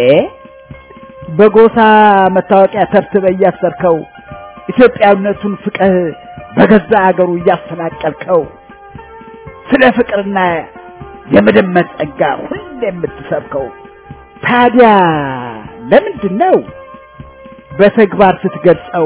በጎሳ መታወቂያ ተብትበ እያሰርከው ኢትዮጵያዊነቱን ፍቅህ በገዛ አገሩ እያፈናቀልከው ስለ ፍቅርና የመደመር ጸጋ ሁሌ የምትሰብከው ታዲያ ለምንድን ነው በተግባር ስትገልጸው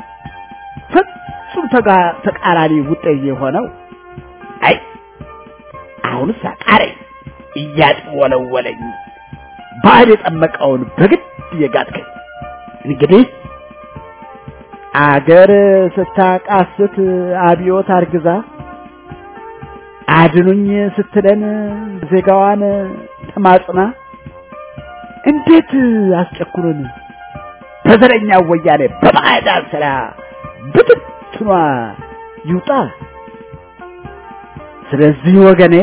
ፍጹም ተቃራኒ ውጤት የሆነው? አይ አሁንስ አቃረኝ እያጥወለወለኝ ባል የጠመቀውን በግድ የጋጥከኝ። እንግዲህ አገር ስታቃስት አብዮት አርግዛ አድኑኝ ስትለን ዜጋዋን ተማጽና እንዴት አስጨኩሩን በዘረኛው ወያኔ በባዕዳን ስራ ብትትኗ ይውጣ። ስለዚህ ወገኔ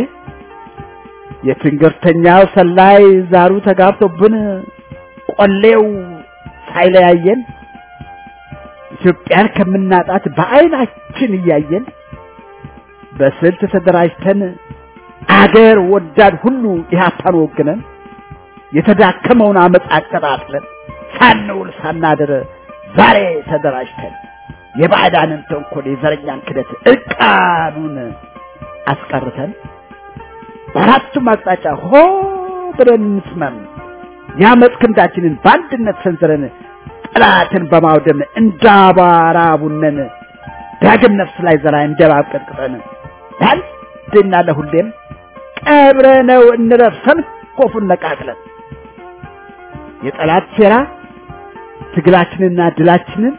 የትንግርተኛው ሰላይ ዛሩ ተጋብቶብን ቆሌው ሳይለያየን ኢትዮጵያን ከምናጣት በአይናችን እያየን በስልት ተደራጅተን አገር ወዳድ ሁሉ ኢህአፓን ወግነን የተዳከመውን አመጽ አቀጣጥለን ሳንውል ሳናድር ዛሬ ተደራጅተን የባዕዳንን ተንኮል የዘረኛን ክደት እርቃኑን አስቀርተን በአራቱም አቅጣጫ ሆ ብለን እንስመም ያመጽ ክንዳችንን በአንድነት ሰንዝረን ጠላትን በማውደም እንዳባራ ቡነን ዳግም ነፍስ ላይ ዘራ እንደባብ ቀጥቅጠን አንድና ለሁሌም ቀብረነው እንረፍ ሰንኮፉን ነቃቅለን የጠላት ሴራ ትግላችንና ድላችንን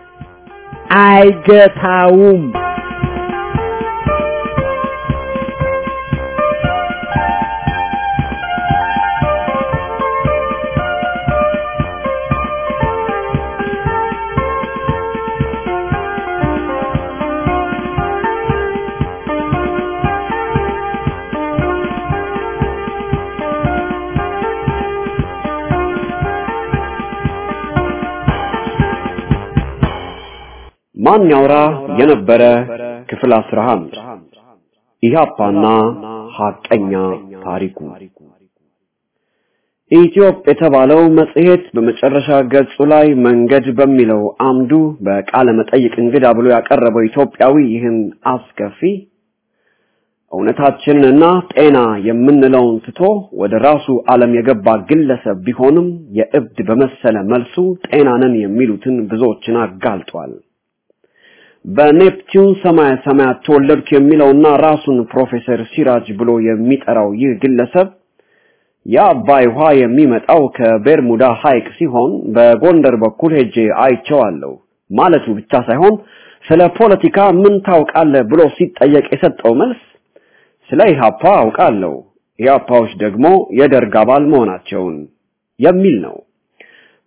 አይገታውም። ማን ያውራ የነበረ ክፍል አስራ አንድ ኢህአፓና ሐቀኛ ታሪኩ። ኢትዮጵያ የተባለው መጽሔት በመጨረሻ ገጹ ላይ መንገድ በሚለው አምዱ በቃለ መጠይቅ እንግዳ ብሎ ያቀረበው ኢትዮጵያዊ ይህን አስከፊ እውነታችንና ጤና የምንለውን ትቶ ወደ ራሱ ዓለም የገባ ግለሰብ ቢሆንም የእብድ በመሰለ መልሱ ጤናንን የሚሉትን ብዙዎችን አጋልጧል። በኔፕቲዩን ሰማይ ሰማያት ተወለድኩ የሚለውና ራሱን ፕሮፌሰር ሲራጅ ብሎ የሚጠራው ይህ ግለሰብ የአባይ ውሃ የሚመጣው ከቤርሙዳ ሐይቅ ሲሆን በጎንደር በኩል ሄጄ አይቼዋለሁ ማለቱ ብቻ ሳይሆን ስለ ፖለቲካ ምን ታውቃለህ ብሎ ሲጠየቅ የሰጠው መልስ ስለ ኢህአፓ አውቃለሁ፣ ኢህአፓዎች ደግሞ የደርግ አባል መሆናቸውን የሚል ነው።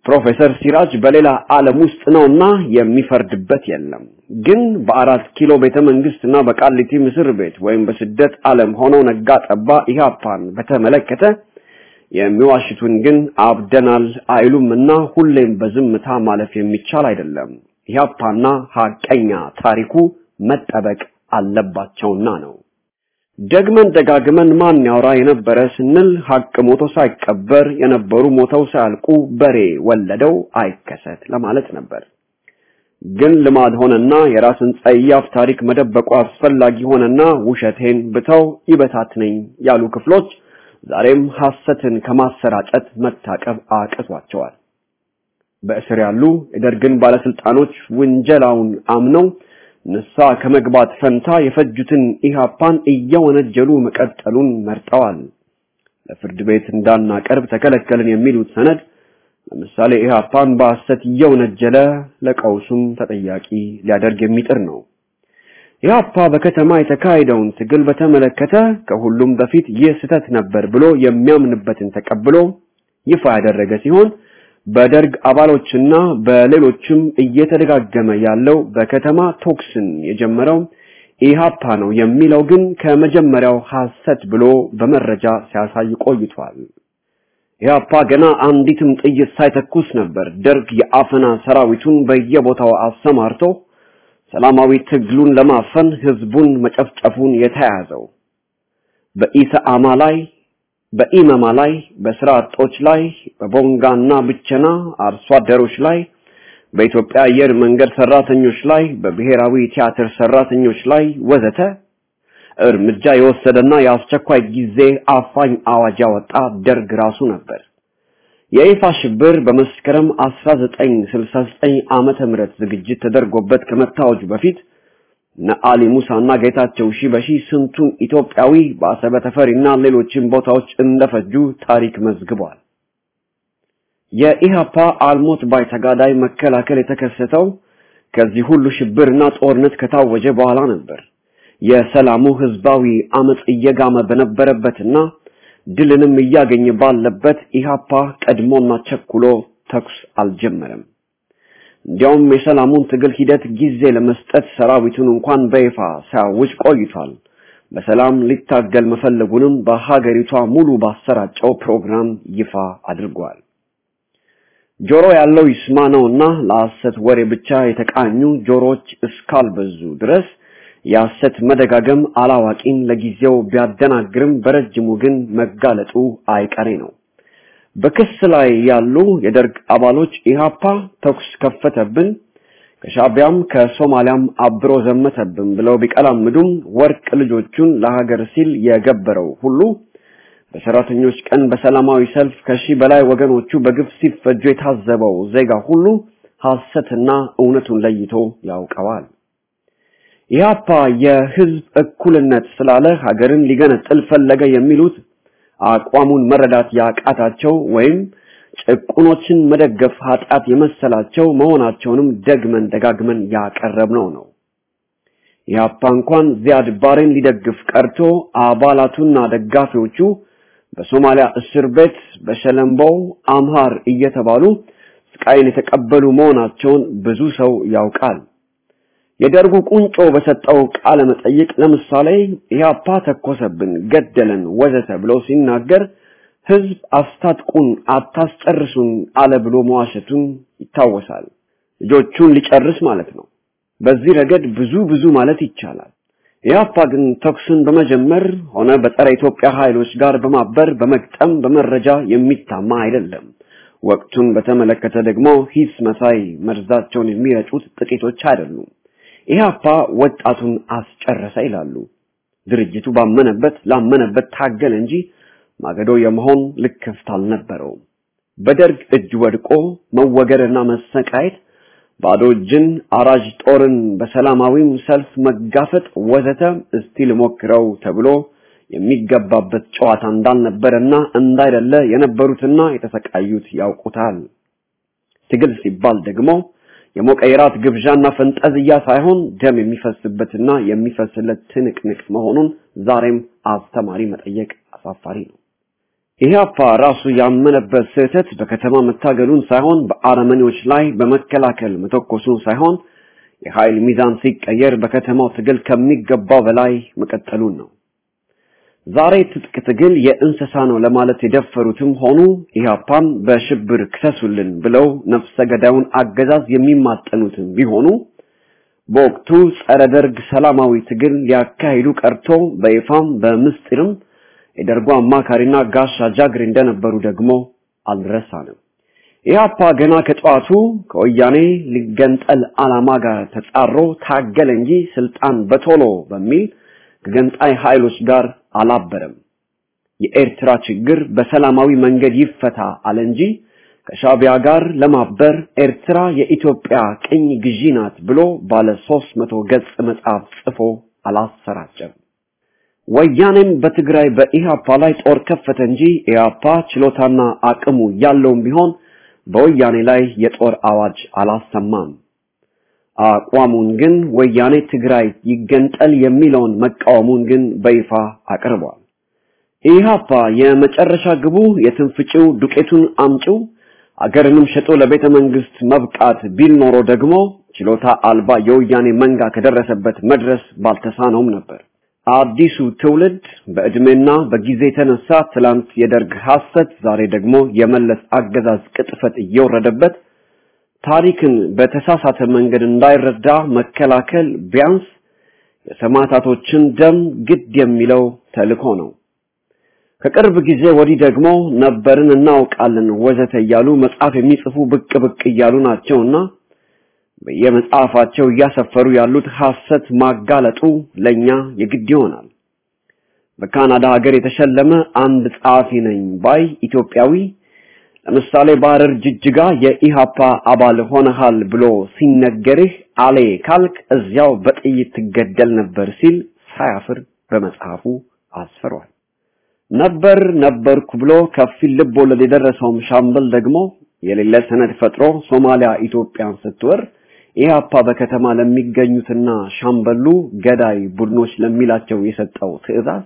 ፕሮፌሰር ሲራጅ በሌላ ዓለም ውስጥ ነውና የሚፈርድበት የለም። ግን በአራት ኪሎ ቤተ መንግስትና በቃሊቲ ምስር ቤት ወይም በስደት ዓለም ሆነው ነጋ ጠባ ኢህአፓን በተመለከተ የሚዋሽቱን ግን አብደናል አይሉምና ሁሌም በዝምታ ማለፍ የሚቻል አይደለም። ኢህአፓና ሐቀኛ ታሪኩ መጠበቅ አለባቸውና ነው። ደግመን ደጋግመን ማን ያወራ የነበረ ስንል ሐቅ ሞቶ ሳይቀበር የነበሩ ሞተው ሳያልቁ በሬ ወለደው አይከሰት ለማለት ነበር። ግን ልማድ ሆነና የራስን ጸያፍ ታሪክ መደበቁ አስፈላጊ ሆነና ውሸቴን ብተው ይበታትነኝ ያሉ ክፍሎች ዛሬም ሐሰትን ከማሰራጨት መታቀብ አቅቷቸዋል። በእስር ያሉ የደርግን ባለስልጣኖች ወንጀላውን አምነው ንሳ ከመግባት ፈንታ የፈጁትን ኢህአፓን እየወነጀሉ መቀጠሉን መርጠዋል። ለፍርድ ቤት እንዳናቀርብ ተከለከልን የሚሉት ሰነድ ለምሳሌ ኢህአፓን በሐሰት እየወነጀለ ለቀውሱም ተጠያቂ ሊያደርግ የሚጥር ነው። ኢህአፓ በከተማ የተካሄደውን ትግል በተመለከተ ከሁሉም በፊት ይህ ስህተት ነበር ብሎ የሚያምንበትን ተቀብሎ ይፋ ያደረገ ሲሆን በደርግ አባሎችና በሌሎችም እየተደጋገመ ያለው በከተማ ቶክስን የጀመረው ኢህአፓ ነው የሚለው ግን ከመጀመሪያው ሐሰት ብሎ በመረጃ ሲያሳይ ቆይቷል። ኢህአፓ ገና አንዲትም ጥይት ሳይተኩስ ነበር ደርግ የአፈና ሰራዊቱን በየቦታው አሰማርቶ ሰላማዊ ትግሉን ለማፈን ህዝቡን መጨፍጨፉን የተያዘው። በኢሰአማ ላይ በኢማማ ላይ በስራ አጦች ላይ በቦንጋና ብቸና አርሶ አደሮች ላይ በኢትዮጵያ አየር መንገድ ሰራተኞች ላይ በብሔራዊ ቲያትር ሰራተኞች ላይ ወዘተ እርምጃ የወሰደና የአስቸኳይ ጊዜ አፋኝ አዋጅ ያወጣ ደርግ ራሱ ነበር። የይፋ ሽብር በመስከረም አስራ ዘጠኝ ስልሳ ዘጠኝ ዓመተ ምህረት ዝግጅት ተደርጎበት ከመታወጁ በፊት ነአሊ ሙሳና ጌታቸው ሺበሺ ስንቱን ኢትዮጵያዊ በአሰበ ተፈሪና ሌሎችም ቦታዎች እንደፈጁ ታሪክ መዝግቧል። የኢህአፓ አልሞት ባይ ተጋዳይ መከላከል የተከሰተው ከዚህ ሁሉ ሽብርና ጦርነት ከታወጀ በኋላ ነበር። የሰላሙ ህዝባዊ አመጽ እየጋመ በነበረበትና ድልንም እያገኘ ባለበት ኢህአፓ ቀድሞና ቸኩሎ ተኩስ አልጀመረም። እንዲያውም የሰላሙን ትግል ሂደት ጊዜ ለመስጠት ሰራዊቱን እንኳን በይፋ ሳያውጅ ቆይቷል። በሰላም ሊታገል መፈለጉንም በሀገሪቷ ሙሉ ባሰራጨው ፕሮግራም ይፋ አድርጓል። ጆሮ ያለው ይስማ ነውና ለሐሰት ወሬ ብቻ የተቃኙ ጆሮች እስካልበዙ ድረስ የሐሰት መደጋገም አላዋቂን ለጊዜው ቢያደናግርም በረጅሙ ግን መጋለጡ አይቀሬ ነው። በክስ ላይ ያሉ የደርግ አባሎች ኢህአፓ ተኩስ ከፈተብን ከሻቢያም ከሶማሊያም አብሮ ዘመተብን ብለው ቢቀላምዱም ወርቅ ልጆቹን ለሀገር ሲል የገበረው ሁሉ በሰራተኞች ቀን በሰላማዊ ሰልፍ ከሺህ በላይ ወገኖቹ በግፍ ሲፈጁ የታዘበው ዜጋ ሁሉ ሐሰትና እውነቱን ለይቶ ያውቀዋል። ኢህአፓ የህዝብ እኩልነት ስላለ ሀገርን ሊገነጥል ፈለገ የሚሉት አቋሙን መረዳት ያቃታቸው ወይም ጭቁኖችን መደገፍ ኃጢአት የመሰላቸው መሆናቸውንም ደግመን ደጋግመን ያቀረብነው ነው። ኢህአፓ እንኳን ዚያድ ባሬን ሊደግፍ ቀርቶ አባላቱና ደጋፊዎቹ በሶማሊያ እስር ቤት በሸለምበው አምሃር እየተባሉ ስቃይን የተቀበሉ መሆናቸውን ብዙ ሰው ያውቃል። የደርጉ ቁንጮ በሰጠው ቃለ መጠይቅ ለምሳሌ ኢህአፓ ተኮሰብን፣ ገደለን ወዘተ ብሎ ሲናገር ህዝብ አስታጥቁን አታስጨርሱን አለ ብሎ መዋሸቱን ይታወሳል። ልጆቹን ሊጨርስ ማለት ነው። በዚህ ረገድ ብዙ ብዙ ማለት ይቻላል። ኢህአፓ ግን ተኩስን በመጀመር ሆነ በጸረ ኢትዮጵያ ኃይሎች ጋር በማበር በመግጠም በመረጃ የሚታማ አይደለም። ወቅቱን በተመለከተ ደግሞ ሂስ መሳይ መርዛቸውን የሚረጩት ጥቂቶች አይደሉም። ኢህአፓ ወጣቱን አስጨረሰ ይላሉ። ድርጅቱ ባመነበት ላመነበት ታገለ እንጂ ማገዶ የመሆን ልክፍት አልነበረውም። በደርግ እጅ ወድቆ መወገርና መሰቃየት፣ ባዶ እጅን አራጅ ጦርን በሰላማዊም ሰልፍ መጋፈጥ ወዘተ እስቲ ልሞክረው ተብሎ የሚገባበት ጨዋታ እንዳልነበረና እንዳይደለ የነበሩትና የተሰቃዩት ያውቁታል። ትግል ሲባል ደግሞ የሞቀ የራት ግብዣና ፈንጠዝያ ሳይሆን ደም የሚፈስበትና የሚፈስለት ትንቅንቅ መሆኑን ዛሬም አስተማሪ መጠየቅ አሳፋሪ ነው። ኢህአፓ ራሱ ያመነበት ስህተት በከተማ መታገሉን ሳይሆን በአረመኔዎች ላይ በመከላከል መተኮሱን ሳይሆን የኃይል ሚዛን ሲቀየር በከተማው ትግል ከሚገባው በላይ መቀጠሉን ነው። ዛሬ ትጥቅ ትግል የእንስሳ ነው ለማለት የደፈሩትም ሆኑ ኢህአፓን በሽብር ክሰሱልን ብለው ነፍሰ ገዳዩን አገዛዝ የሚማጠኑትም ቢሆኑ በወቅቱ ጸረ ደርግ ሰላማዊ ትግል ሊያካሂዱ ቀርቶ በይፋም በምስጢርም የደርጉ አማካሪና ጋሻ ጃግሬ እንደነበሩ ደግሞ አልረሳንም። ኢህአፓ ገና ከጧቱ ከወያኔ ሊገንጠል ዓላማ ጋር ተጻሮ ታገለ እንጂ ስልጣን በቶሎ በሚል ከገንጣይ ኃይሎች ጋር አላበረም። የኤርትራ ችግር በሰላማዊ መንገድ ይፈታ አለ እንጂ ከሻቢያ ጋር ለማበር ኤርትራ የኢትዮጵያ ቅኝ ግዢ ናት ብሎ ባለ ሶስት መቶ ገጽ መጽሐፍ ጽፎ አላሰራጨም። ወያኔም በትግራይ በኢህአፓ ላይ ጦር ከፈተ እንጂ ኢህአፓ ችሎታና አቅሙ ያለውም ቢሆን በወያኔ ላይ የጦር አዋጅ አላሰማም። አቋሙን ግን ወያኔ ትግራይ ይገንጠል የሚለውን መቃወሙን ግን በይፋ አቅርቧል። ኢህአፓ የመጨረሻ ግቡ የትንፍጪው ዱቄቱን አምጪው አገርንም ሸጦ ለቤተ መንግስት መብቃት ቢል ኖሮ ደግሞ ችሎታ አልባ የወያኔ መንጋ ከደረሰበት መድረስ ባልተሳነውም ነበር። አዲሱ ትውልድ በእድሜና በጊዜ የተነሳ ትላንት የደርግ ሐሰት ዛሬ ደግሞ የመለስ አገዛዝ ቅጥፈት እየወረደበት ታሪክን በተሳሳተ መንገድ እንዳይረዳ መከላከል ቢያንስ የሰማዕታቶችን ደም ግድ የሚለው ተልእኮ ነው። ከቅርብ ጊዜ ወዲህ ደግሞ ነበርን እናውቃለን ወዘተ እያሉ መጽሐፍ የሚጽፉ ብቅ ብቅ እያሉ ናቸውና በየመጽሐፋቸው እያሰፈሩ ያሉት ሐሰት ማጋለጡ ለኛ የግድ ይሆናል። በካናዳ ሀገር የተሸለመ አንድ ጸሐፊ ነኝ ባይ ኢትዮጵያዊ ለምሳሌ ባረር ጅጅጋ የኢሃፓ አባል ሆነሃል ብሎ ሲነገርህ አሌ ካልክ እዚያው በጥይት ትገደል ነበር ሲል ሳያፍር በመጽሐፉ አስፈሯል። ነበር ነበርኩ ብሎ ከፊል ልብ ወለድ የደረሰውም ሻምበል ደግሞ የሌለ ሰነድ ፈጥሮ ሶማሊያ ኢትዮጵያን ስትወር ኢህአፓ በከተማ ለሚገኙትና ሻምበሉ ገዳይ ቡድኖች ለሚላቸው የሰጠው ትዕዛዝ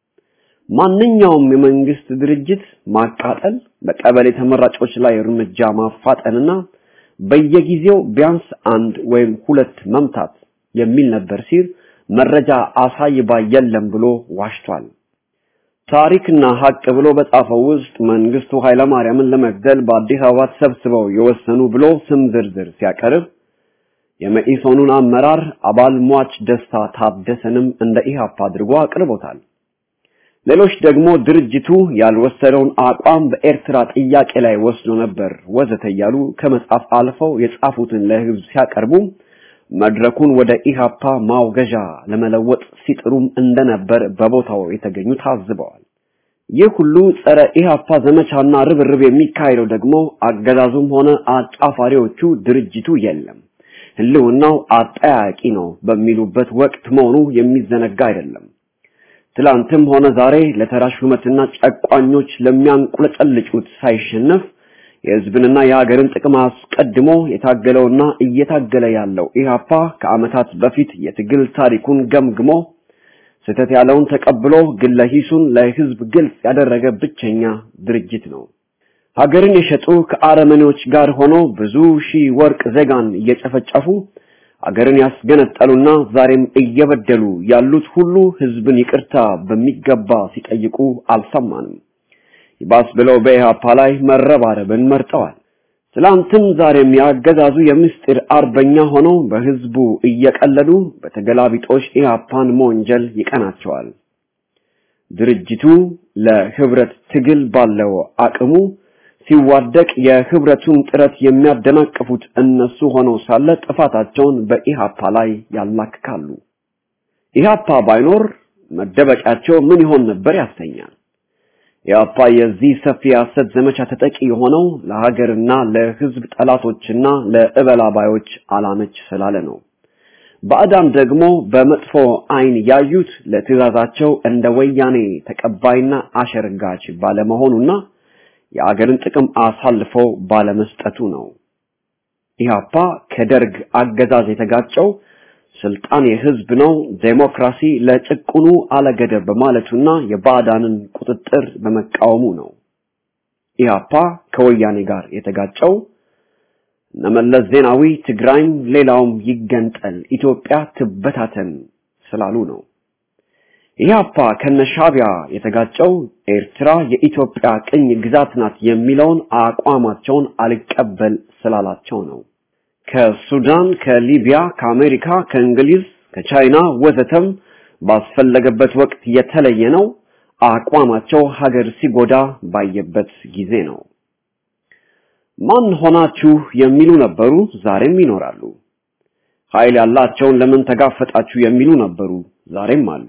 ማንኛውም የመንግስት ድርጅት ማቃጠል፣ በቀበሌ ተመራጮች ላይ እርምጃ ማፋጠንና በየጊዜው ቢያንስ አንድ ወይም ሁለት መምታት የሚል ነበር ሲል መረጃ አሳይባ የለም ብሎ ዋሽቷል። ታሪክና ሀቅ ብሎ በጻፈው ውስጥ መንግስቱ ኃይለማርያምን ለመግደል በአዲስ አበባ ተሰብስበው የወሰኑ ብሎ ስም ዝርዝር ሲያቀርብ የመኢሶኑን አመራር አባል ሟች ደስታ ታደሰንም እንደ ኢህአፓ አድርጎ አቅርቦታል። ሌሎች ደግሞ ድርጅቱ ያልወሰደውን አቋም በኤርትራ ጥያቄ ላይ ወስዶ ነበር ወዘተ ያሉ ከመጻፍ አልፈው የጻፉትን ለህዝብ ሲያቀርቡ መድረኩን ወደ ኢህአፓ ማውገዣ ለመለወጥ ሲጥሩም እንደነበር በቦታው የተገኙ ታዝበዋል። ይህ ሁሉ ጸረ ኢህአፓ ዘመቻና ርብርብ የሚካሄደው ደግሞ አገዛዙም ሆነ አጫፋሪዎቹ ድርጅቱ የለም ህልውናው አጠያቂ ነው በሚሉበት ወቅት መሆኑ የሚዘነጋ አይደለም። ትላንትም ሆነ ዛሬ ለተራሽ ሹመትና ጨቋኞች ለሚያንቁለጨልጩት ሳይሸነፍ የህዝብንና የሀገርን ጥቅም አስቀድሞ የታገለውና እየታገለ ያለው ኢህአፓ ከዓመታት በፊት የትግል ታሪኩን ገምግሞ ስህተት ያለውን ተቀብሎ ግለሂሱን ለህዝብ ግልጽ ያደረገ ብቸኛ ድርጅት ነው። ሀገርን የሸጡ ከአረመኔዎች ጋር ሆኖ ብዙ ሺህ ወርቅ ዜጋን እየጨፈጨፉ ሀገርን ያስገነጠሉና ዛሬም እየበደሉ ያሉት ሁሉ ህዝብን ይቅርታ በሚገባ ሲጠይቁ አልሰማንም። ይባስ ብለው በኢህአፓ ላይ መረባረብን መርጠዋል። ትላንትም ዛሬም ያገዛዙ የምስጢር አርበኛ ሆነው በህዝቡ እየቀለዱ በተገላቢጦሽ ኢህአፓን መወንጀል ይቀናቸዋል። ድርጅቱ ለህብረት ትግል ባለው አቅሙ ሲዋደቅ የህብረቱን ጥረት የሚያደናቅፉት እነሱ ሆነው ሳለ ጥፋታቸውን በኢህአፓ ላይ ያላክካሉ። ኢህአፓ ባይኖር መደበቂያቸው ምን ይሆን ነበር ያሰኛል። ኢህአፓ የዚህ ሰፊ ሐሰት ዘመቻ ተጠቂ የሆነው ለሀገርና ለህዝብ ጠላቶችና ለእበላባዮች አላመች ስላለ ነው። ባዕዳን ደግሞ በመጥፎ አይን ያዩት ለትዕዛዛቸው እንደ ወያኔ ተቀባይና አሸርጋች ባለመሆኑና የአገርን ጥቅም አሳልፎ ባለመስጠቱ ነው። ኢህአፓ ከደርግ አገዛዝ የተጋጨው ስልጣን የህዝብ ነው፣ ዴሞክራሲ ለጭቁኑ አለገደብ በማለቱና የባዕዳንን ቁጥጥር በመቃወሙ ነው። ኢህአፓ ከወያኔ ጋር የተጋጨው እነመለስ ዜናዊ ትግራይም ሌላውም ይገንጠል ኢትዮጵያ ትበታተን ስላሉ ነው። ኢህአፓ ከነሻቢያ የተጋጨው ኤርትራ የኢትዮጵያ ቅኝ ግዛት ናት የሚለውን አቋማቸውን አልቀበል ስላላቸው ነው። ከሱዳን፣ ከሊቢያ፣ ከአሜሪካ፣ ከእንግሊዝ፣ ከቻይና ወዘተም ባስፈለገበት ወቅት የተለየ ነው። አቋማቸው ሀገር ሲጎዳ ባየበት ጊዜ ነው። ማን ሆናችሁ የሚሉ ነበሩ፣ ዛሬም ይኖራሉ። ኃይል ያላቸውን ለምን ተጋፈጣችሁ የሚሉ ነበሩ፣ ዛሬም አሉ።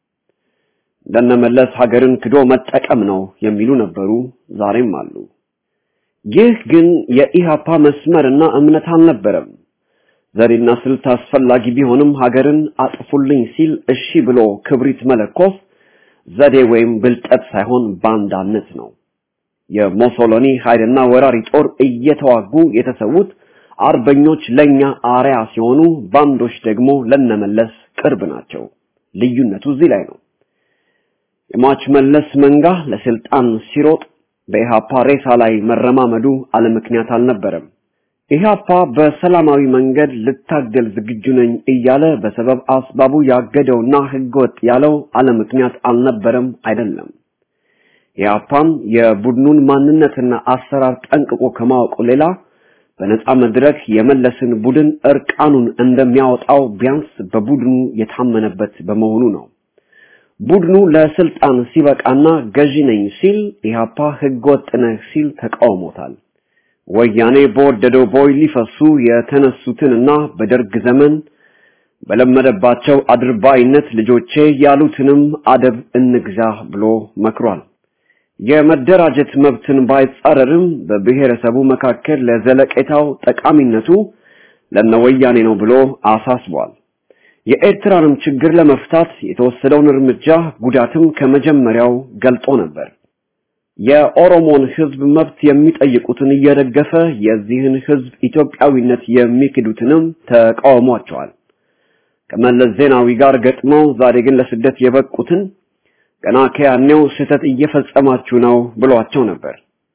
ለነመለስ ሀገርን ክዶ መጠቀም ነው የሚሉ ነበሩ፣ ዛሬም አሉ። ይህ ግን የኢህአፓ መስመርና እምነት አልነበረም። ዘዴና ስልት አስፈላጊ ቢሆንም ሀገርን አጥፉልኝ ሲል እሺ ብሎ ክብሪት መለኮስ ዘዴ ወይም ብልጠት ሳይሆን ባንዳነት ነው። የሞሶሎኒ ኃይልና ወራሪ ጦር እየተዋጉ የተሰዉት አርበኞች ለኛ አርያ ሲሆኑ ባንዶች ደግሞ ለነመለስ ቅርብ ናቸው። ልዩነቱ እዚህ ላይ ነው። የማች መለስ መንጋ ለስልጣን ሲሮጥ በኢህአፓ ሬሳ ላይ መረማመዱ አለምክንያት አልነበረም። ኢህአፓ በሰላማዊ መንገድ ልታገል ዝግጁ ነኝ እያለ በሰበብ አስባቡ ያገደውና ህገወጥ ያለው አለምክንያት አልነበረም አይደለም። ኢህአፓም የቡድኑን ማንነትና አሰራር ጠንቅቆ ከማወቁ ሌላ በነጻ መድረክ የመለስን ቡድን እርቃኑን እንደሚያወጣው ቢያንስ በቡድኑ የታመነበት በመሆኑ ነው። ቡድኑ ለስልጣን ሲበቃና ገዢ ነኝ ሲል ኢህአፓ ህገወጥ ነህ ሲል ተቃውሞታል። ወያኔ በወደደው ቦይ ሊፈሱ የተነሱትንና በደርግ ዘመን በለመደባቸው አድርባይነት ልጆቼ ያሉትንም አደብ እንግዛ ብሎ መክሯል። የመደራጀት መብትን ባይጻረርም በብሔረሰቡ መካከል ለዘለቄታው ጠቃሚነቱ ለነወያኔ ነው ብሎ አሳስቧል። የኤርትራንም ችግር ለመፍታት የተወሰደውን እርምጃ ጉዳትም ከመጀመሪያው ገልጦ ነበር። የኦሮሞን ህዝብ መብት የሚጠይቁትን እየደገፈ የዚህን ህዝብ ኢትዮጵያዊነት የሚክዱትንም ተቃውሟቸዋል። ከመለስ ዜናዊ ጋር ገጥመው ዛሬ ግን ለስደት የበቁትን ገና ከያኔው ስህተት እየፈጸማችሁ ነው ብሏቸው ነበር።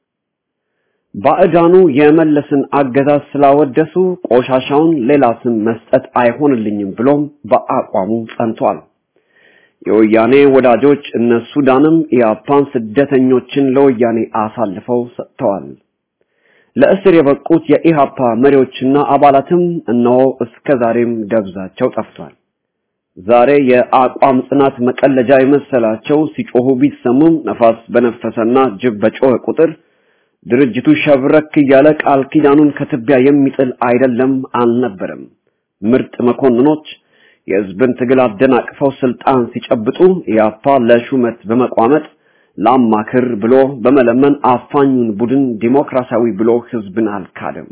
ባዕዳኑ የመለስን አገዛዝ ስላወደሱ ቆሻሻውን ሌላ ስም መስጠት አይሆንልኝም ብሎም በአቋሙ ጸንቷል። የወያኔ ወዳጆች እነ ሱዳንም ኢህአፓን ስደተኞችን ለወያኔ አሳልፈው ሰጥተዋል። ለእስር የበቁት የኢህአፓ መሪዎችና አባላትም እነሆ እስከዛሬም ደብዛቸው ጠፍቷል። ዛሬ የአቋም ጽናት መቀለጃ የመሰላቸው ሲጮሁ ቢሰሙም ነፋስ በነፈሰና ጅብ በጮኸ ቁጥር ድርጅቱ ሸብረክ እያለ ቃል ኪዳኑን ከትቢያ የሚጥል አይደለም አልነበረም። ምርጥ መኮንኖች የህዝብን ትግል አደናቅፈው ስልጣን ሲጨብጡ ኢህአፓ ለሹመት በመቋመጥ ላማክር ብሎ በመለመን አፋኙን ቡድን ዲሞክራሲያዊ ብሎ ህዝብን አልካደም።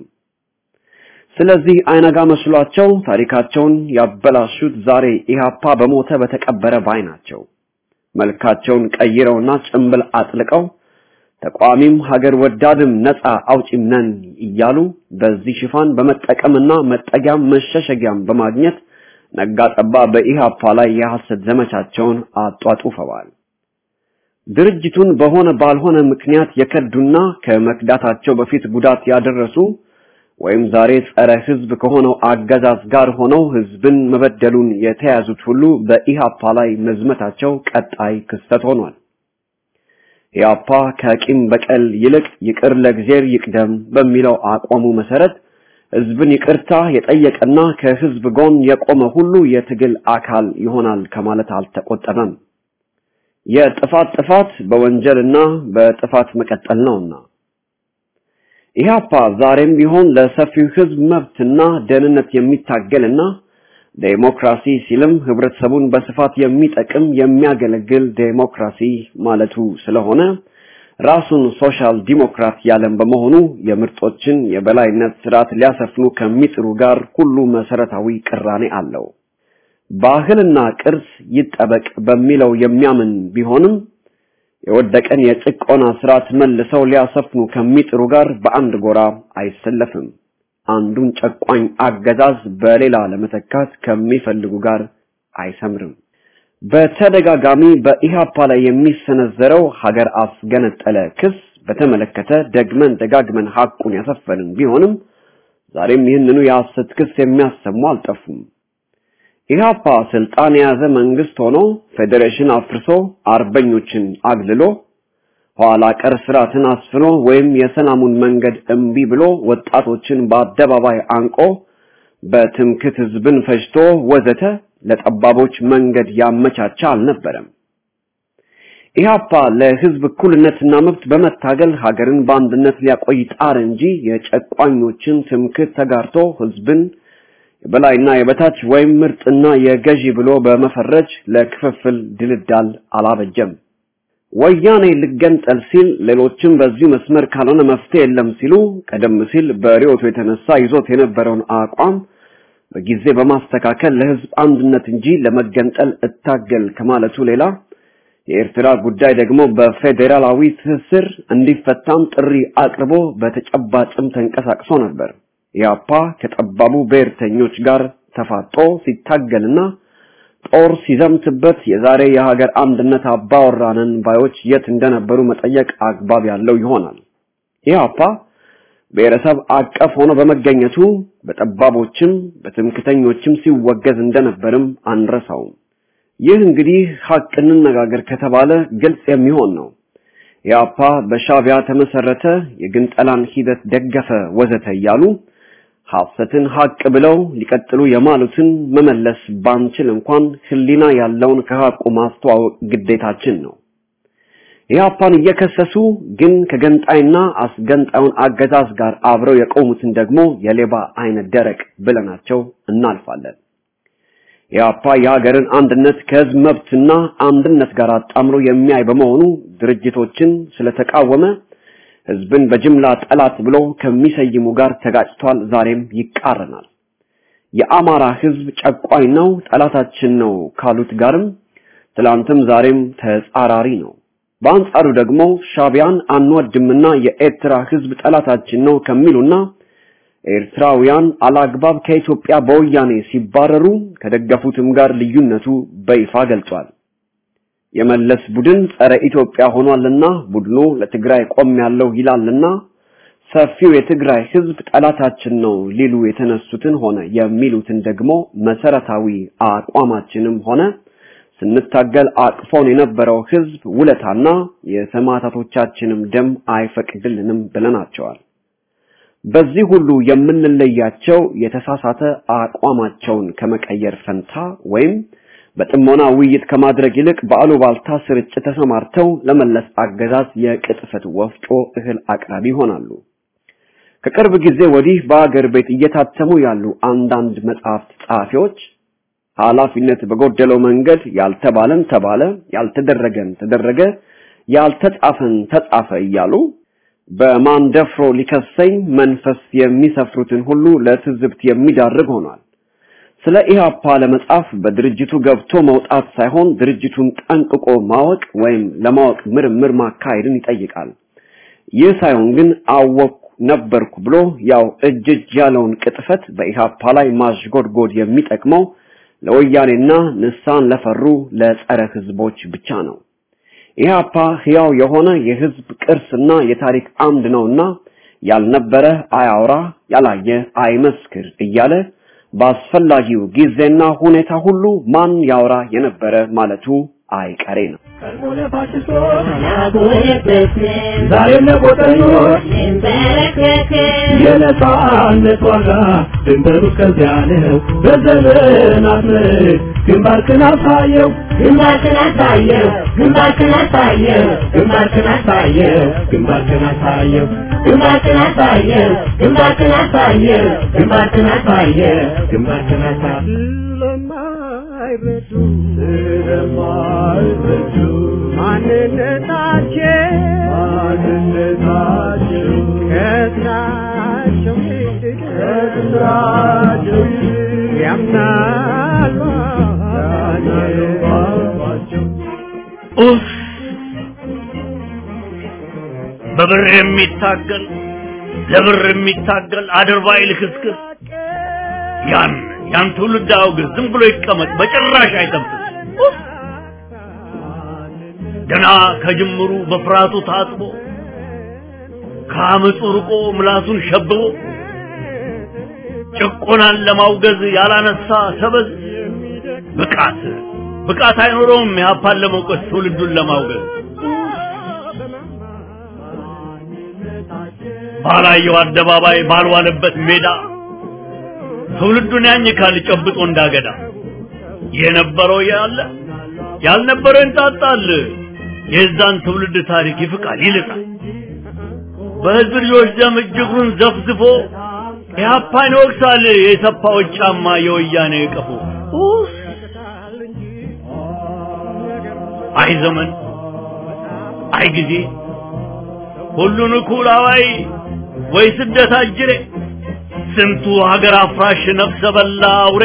ስለዚህ አይነጋ መስሏቸው ታሪካቸውን ያበላሹት ዛሬ ኢህአፓ በሞተ በተቀበረ ባይ ናቸው። መልካቸውን ቀይረውና ጭምብል አጥልቀው ተቋሚም ሀገር ወዳድም ነፃ አውጪም ነን እያሉ በዚህ ሽፋን በመጠቀምና መጠጊያም መሸሸጊያም በማግኘት ነጋጠባ በኢህአፓ ላይ የሐሰት ዘመቻቸውን አጧጡፈዋል። ድርጅቱን በሆነ ባልሆነ ምክንያት የከዱና ከመክዳታቸው በፊት ጉዳት ያደረሱ ወይም ዛሬ ጸረ ህዝብ ከሆነው አገዛዝ ጋር ሆነው ህዝብን መበደሉን የተያዙት ሁሉ በኢህአፓ ላይ መዝመታቸው ቀጣይ ክስተት ሆኗል። ኢህአፓ ከቂም በቀል ይልቅ ይቅር ለእግዚአብሔር ይቅደም በሚለው አቋሙ መሰረት ህዝብን ይቅርታ የጠየቀና ከህዝብ ጎን የቆመ ሁሉ የትግል አካል ይሆናል ከማለት አልተቆጠበም። የጥፋት ጥፋት በወንጀልና በጥፋት መቀጠል ነውና ኢህአፓ ዛሬም ቢሆን ለሰፊው ህዝብ መብትና ደህንነት የሚታገልና ዴሞክራሲ ሲልም ህብረተሰቡን በስፋት የሚጠቅም የሚያገለግል ዴሞክራሲ ማለቱ ስለሆነ ራሱን ሶሻል ዲሞክራት ያለም በመሆኑ የምርጦችን የበላይነት ስርዓት ሊያሰፍኑ ከሚጥሩ ጋር ሁሉ መሰረታዊ ቅራኔ አለው። ባህልና ቅርስ ይጠበቅ በሚለው የሚያምን ቢሆንም የወደቀን የጭቆና ስርዓት መልሰው ሊያሰፍኑ ከሚጥሩ ጋር በአንድ ጎራ አይሰለፍም። አንዱን ጨቋኝ አገዛዝ በሌላ ለመተካት ከሚፈልጉ ጋር አይሰምርም። በተደጋጋሚ በኢህአፓ ላይ የሚሰነዘረው ሀገር አስገነጠለ ክስ በተመለከተ ደግመን ደጋግመን ሐቁን ያሰፈንን ቢሆንም ዛሬም ይህንኑ የሐሰት ክስ የሚያሰሙ አልጠፉም። ኢህአፓ ስልጣን የያዘ መንግስት ሆኖ ፌዴሬሽን አፍርሶ አርበኞችን አግልሎ ኋላ ቀር ስርዓትን አስፍኖ ወይም የሰላሙን መንገድ እምቢ ብሎ ወጣቶችን በአደባባይ አንቆ በትምክህት ህዝብን ፈጅቶ ወዘተ ለጠባቦች መንገድ ያመቻቻ አልነበረም። ኢህአፓ ለህዝብ እኩልነትና መብት በመታገል ሀገርን በአንድነት ሊያቆይ ጣር እንጂ የጨቋኞችን ትምክህት ተጋርቶ ህዝብን የበላይና የበታች ወይም ምርጥና የገዢ ብሎ በመፈረጅ ለክፍፍል ድልዳል አላበጀም። ወያኔ ልገንጠል ሲል ሌሎችም በዚህ መስመር ካልሆነ መፍትሄ የለም ሲሉ ቀደም ሲል በሪዮቱ የተነሳ ይዞት የነበረውን አቋም በጊዜ በማስተካከል ለህዝብ አንድነት እንጂ ለመገንጠል እታገል ከማለቱ ሌላ የኤርትራ ጉዳይ ደግሞ በፌዴራላዊ ትስስር እንዲፈታም ጥሪ አቅርቦ በተጨባጭም ተንቀሳቅሶ ነበር። ኢህአፓ ከጠባቡ ብሔርተኞች ጋር ተፋጦ ሲታገልና ጦር ሲዘምትበት የዛሬ የሀገር አንድነት አባወራንን ባዮች የት እንደነበሩ መጠየቅ አግባብ ያለው ይሆናል። ኢህአፓ ብሔረሰብ አቀፍ ሆኖ በመገኘቱ በጠባቦችም በትምክተኞችም ሲወገዝ እንደነበርም አንረሳውም። ይህ እንግዲህ ሐቅ እንነጋገር ከተባለ ግልጽ የሚሆን ነው። ኢህአፓ በሻዕቢያ ተመሰረተ፣ የግንጠላን ሂደት ደገፈ ወዘተ እያሉ ሐሰትን ሐቅ ብለው ሊቀጥሉ የማሉትን መመለስ ባንችል እንኳን ህሊና ያለውን ከሐቁ ማስተዋወቅ ግዴታችን ነው። ኢህአፓን እየከሰሱ ግን ከገንጣይና አስገንጣዩን አገዛዝ ጋር አብረው የቆሙትን ደግሞ የሌባ አይነት ደረቅ ብለናቸው እናልፋለን። ኢህአፓ የሀገርን አንድነት ከህዝብ መብትና አንድነት ጋር አጣምሮ የሚያይ በመሆኑ ድርጅቶችን ስለተቃወመ ህዝብን በጅምላ ጠላት ብሎ ከሚሰይሙ ጋር ተጋጭቷል፣ ዛሬም ይቃረናል። የአማራ ህዝብ ጨቋኝ ነው፣ ጠላታችን ነው ካሉት ጋርም ትላንትም ዛሬም ተጻራሪ ነው። በአንጻሩ ደግሞ ሻዕቢያን አንወድምና የኤርትራ ህዝብ ጠላታችን ነው ከሚሉና ኤርትራውያን አላግባብ ከኢትዮጵያ በወያኔ ሲባረሩ ከደገፉትም ጋር ልዩነቱ በይፋ ገልጿል። የመለስ ቡድን ጸረ ኢትዮጵያ ሆኗልና ቡድኑ ለትግራይ ቆም ያለው ይላልና ሰፊው የትግራይ ህዝብ ጠላታችን ነው ሊሉ የተነሱትን ሆነ የሚሉትን ደግሞ መሰረታዊ አቋማችንም ሆነ ስንታገል አቅፎን የነበረው ህዝብ ውለታና የሰማዕታቶቻችንም ደም አይፈቅድልንም ብለናቸዋል። በዚህ ሁሉ የምንለያቸው የተሳሳተ አቋማቸውን ከመቀየር ፈንታ ወይም በጥሞና ውይይት ከማድረግ ይልቅ በአሉባልታ ስርጭት ተሰማርተው ለመለስ አገዛዝ የቅጥፈት ወፍጮ እህል አቅራቢ ይሆናሉ። ከቅርብ ጊዜ ወዲህ በአገር ቤት እየታተሙ ያሉ አንዳንድ መጽሐፍት ጸሐፊዎች ኃላፊነት በጎደለው መንገድ ያልተባለን ተባለ፣ ያልተደረገን ተደረገ፣ ያልተጻፈን ተጻፈ እያሉ በማንደፍሮ ሊከሰኝ መንፈስ የሚሰፍሩትን ሁሉ ለትዝብት የሚዳርግ ሆኗል። ስለ ኢህአፓ ለመጻፍ በድርጅቱ ገብቶ መውጣት ሳይሆን ድርጅቱን ጠንቅቆ ማወቅ ወይም ለማወቅ ምርምር ማካሄድን ይጠይቃል። ይህ ሳይሆን ግን አወቅኩ ነበርኩ ብሎ ያው እጅጅ ያለውን ቅጥፈት በኢህአፓ ላይ ማሽጎድጎድ የሚጠቅመው ለወያኔና ንሳን ለፈሩ ለጸረ ህዝቦች ብቻ ነው። ኢህአፓ ሕያው የሆነ የህዝብ ቅርስና የታሪክ አምድ ነውና ያልነበረ አያውራ፣ ያላየ አይመስክር እያለ በአስፈላጊው ጊዜና ሁኔታ ሁሉ ማን ያውራ የነበረ ማለቱ አይቀሬ ነው። ዛሬም ለቆጠኞች የነጻነት ዋጋ ድንበሩ ከዚያ ነው። በዘመናት ምርክ ግንባርክን አሳየው ግንባርክን አሳየው ግንባርክን አሳየው ግንባርክን አሳየው ግንባርክን አሳየው ግንባርክን አሳየው ግንባርክን አሳየው ግንባርክን አሳየው ግንባርክን አሳየው ስለማይረዱ ስለማይረዱ ማንነታቸው ማንነታቸው ከስራቸው ይልቅ ከስራቸው ይልቅ ያምናሉ ባቸው ኡፍ በብር የሚታገል ለብር የሚታገል አድርባይ ልክስክስ ያን ያን ትውልድ አውግዝ፣ ዝም ብሎ ይቀመጥ፣ በጭራሽ አይተንፍስ። ገና ከጅምሩ በፍርሃቱ ታጥቦ ከአመፁ ርቆ ምላሱን ሸብቦ ጭቆናን ለማውገዝ ያላነሳ ሰበዝ ብቃት ብቃት አይኖረውም ያፓን ለመውቀስ ትውልዱን ለማውገዝ። ባላየው አደባባይ ባልዋለበት ሜዳ ትውልዱን ያኝካል ጨብጦ እንዳገዳ። የነበረው ያለ ያልነበረው እንጣጣል፣ የዛን ትውልድ ታሪክ ይፍቃል ይልቃል። በህዝብ ልጆች ደም እጅጉን ዘፍዝፎ ያፓን ይወቅሳል የሰፋው ጫማ የወያኔ ቀፎ። አይ ዘመን አይ ጊዜ ሁሉን እኩል አዋይ ወይ ስደት አጅሬ ስንቱ ሀገር አፍራሽ ነፍሰ በላ አውሬ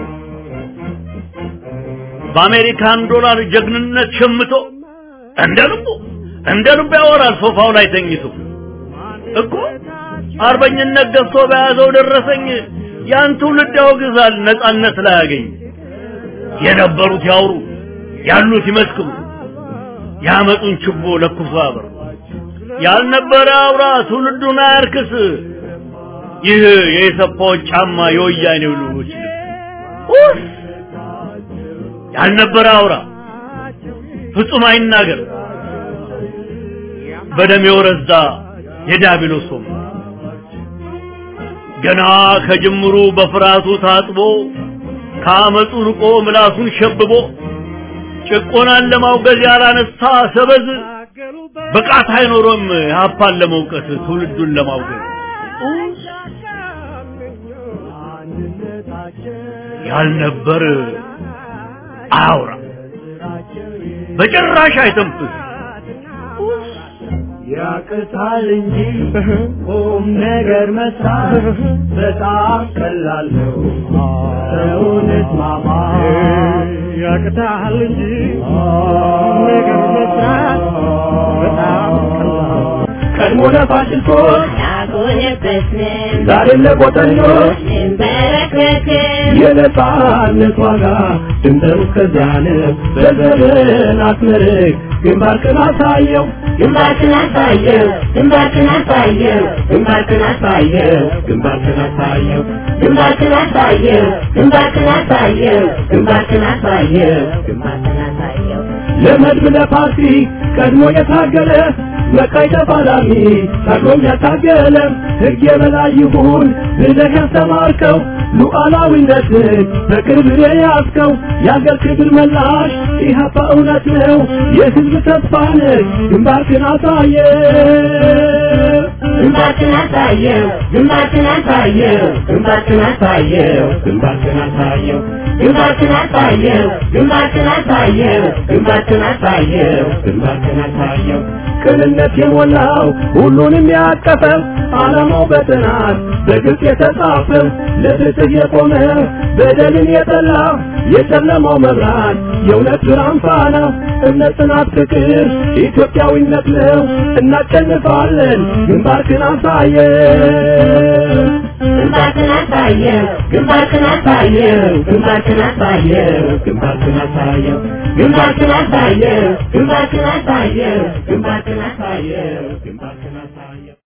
በአሜሪካን ዶላር ጀግንነት ሸምቶ እንደ ልቡ እንደ ልቡ ያወራል ሶፋው ላይ ተኝቶ እኮ አርበኝነት ገፍቶ በያዘው ደረሰኝ ያን ትውልድ ያወግዛል ነጻነት ላይ ያገኝ። የነበሩት ያውሩ ያሉት ይመስክሩ ያመጡን ችቦ ለኩሶ ያበሩ። ያልነበረ አውራ ትውልዱን አያርክስ፣ ይህ የሰፋው ጫማ የወያኔው ልጆች ኡፍ። ያልነበረ አውራ ፍጹም አይናገር፣ በደም የወረዛ የዲያብሎስ ወም ገና ከጅምሩ በፍርሃቱ ታጥቦ ከአመፁ ርቆ ምላሱን ሸብቦ ጭቆናን ለማውገዝ ያላነሳ ሰበዝ ብቃት አይኖረም ያፓን ለመውቀስ ትውልዱን ለማውገዝ። ያልነበር አውራ በጭራሽ አይተንፍስ። ያቅታል እንጂ ቁም ነገር መስራት በጣም ቀላል ነው። ሰውነት ማማ ያቅታል እንጂ ቁም ነገር መስራት በጣም ቀላል። ቀድሞ ለፋሽስቶች ያጎነበስን ዛሬም ለቆጠኞች እንበረከክን። የነጻነት ዋጋ ድንበሩ እስከዚያ ነው። በዘመን አስመርቅ ግንባርክን አሳየው ግንባርክን አሳየው ግንባርክን አሳየው ግንባርክን አሳየው ግንባርክን አሳየው ግንባርክን አሳየው ግንባርክን አሳየው ግንባርክን አሳየው ግንባርክን አሳየው። ለመድብ ለፓርቲ ቀድሞ የታገለ መቃይ ተፋላሚ ታግሎም ያታገለ ሕግ የበላይ ይሁን ብለህ ያስተማርከው ሉዓላዊነትን በቅርብ የያዝከው የአገር ክብር መላሽ ኢህአፓ እውነት ነው የሕዝብ ተስፋ ነህ። ግንባርክን አሳየው ግንባርክን አሳየው ግንባርክን አሳየው ግንባርክን አሳየው ግንባርክን አሳየው ግንባርክን አሳየው ግንባርክን አሳየው ግንባርክን አሳየው ግንባርክን አሳየው። ቅንነት የሞላው ሁሉንም ያቀፈው ዓላማው በጥናት በግልጽ የተጻፈው ለፍትህ የቆመ በደልን የጠላ የጨለማው መብራት የእውነት ብርሃን ፋና እምነት፣ ጽናት፣ ፍቅር ኢትዮጵያዊነት ነው። እናሸንፋለን። ግንባርክን አሳየው ግንባርክን አሳየው ግንባርክን አሳየው ግንባርክን አሳየው ግንባርክን አሳየው ግንባርክን አሳየው ግንባርክን አሳየው ግንባርክን አሳየው ግንባርክን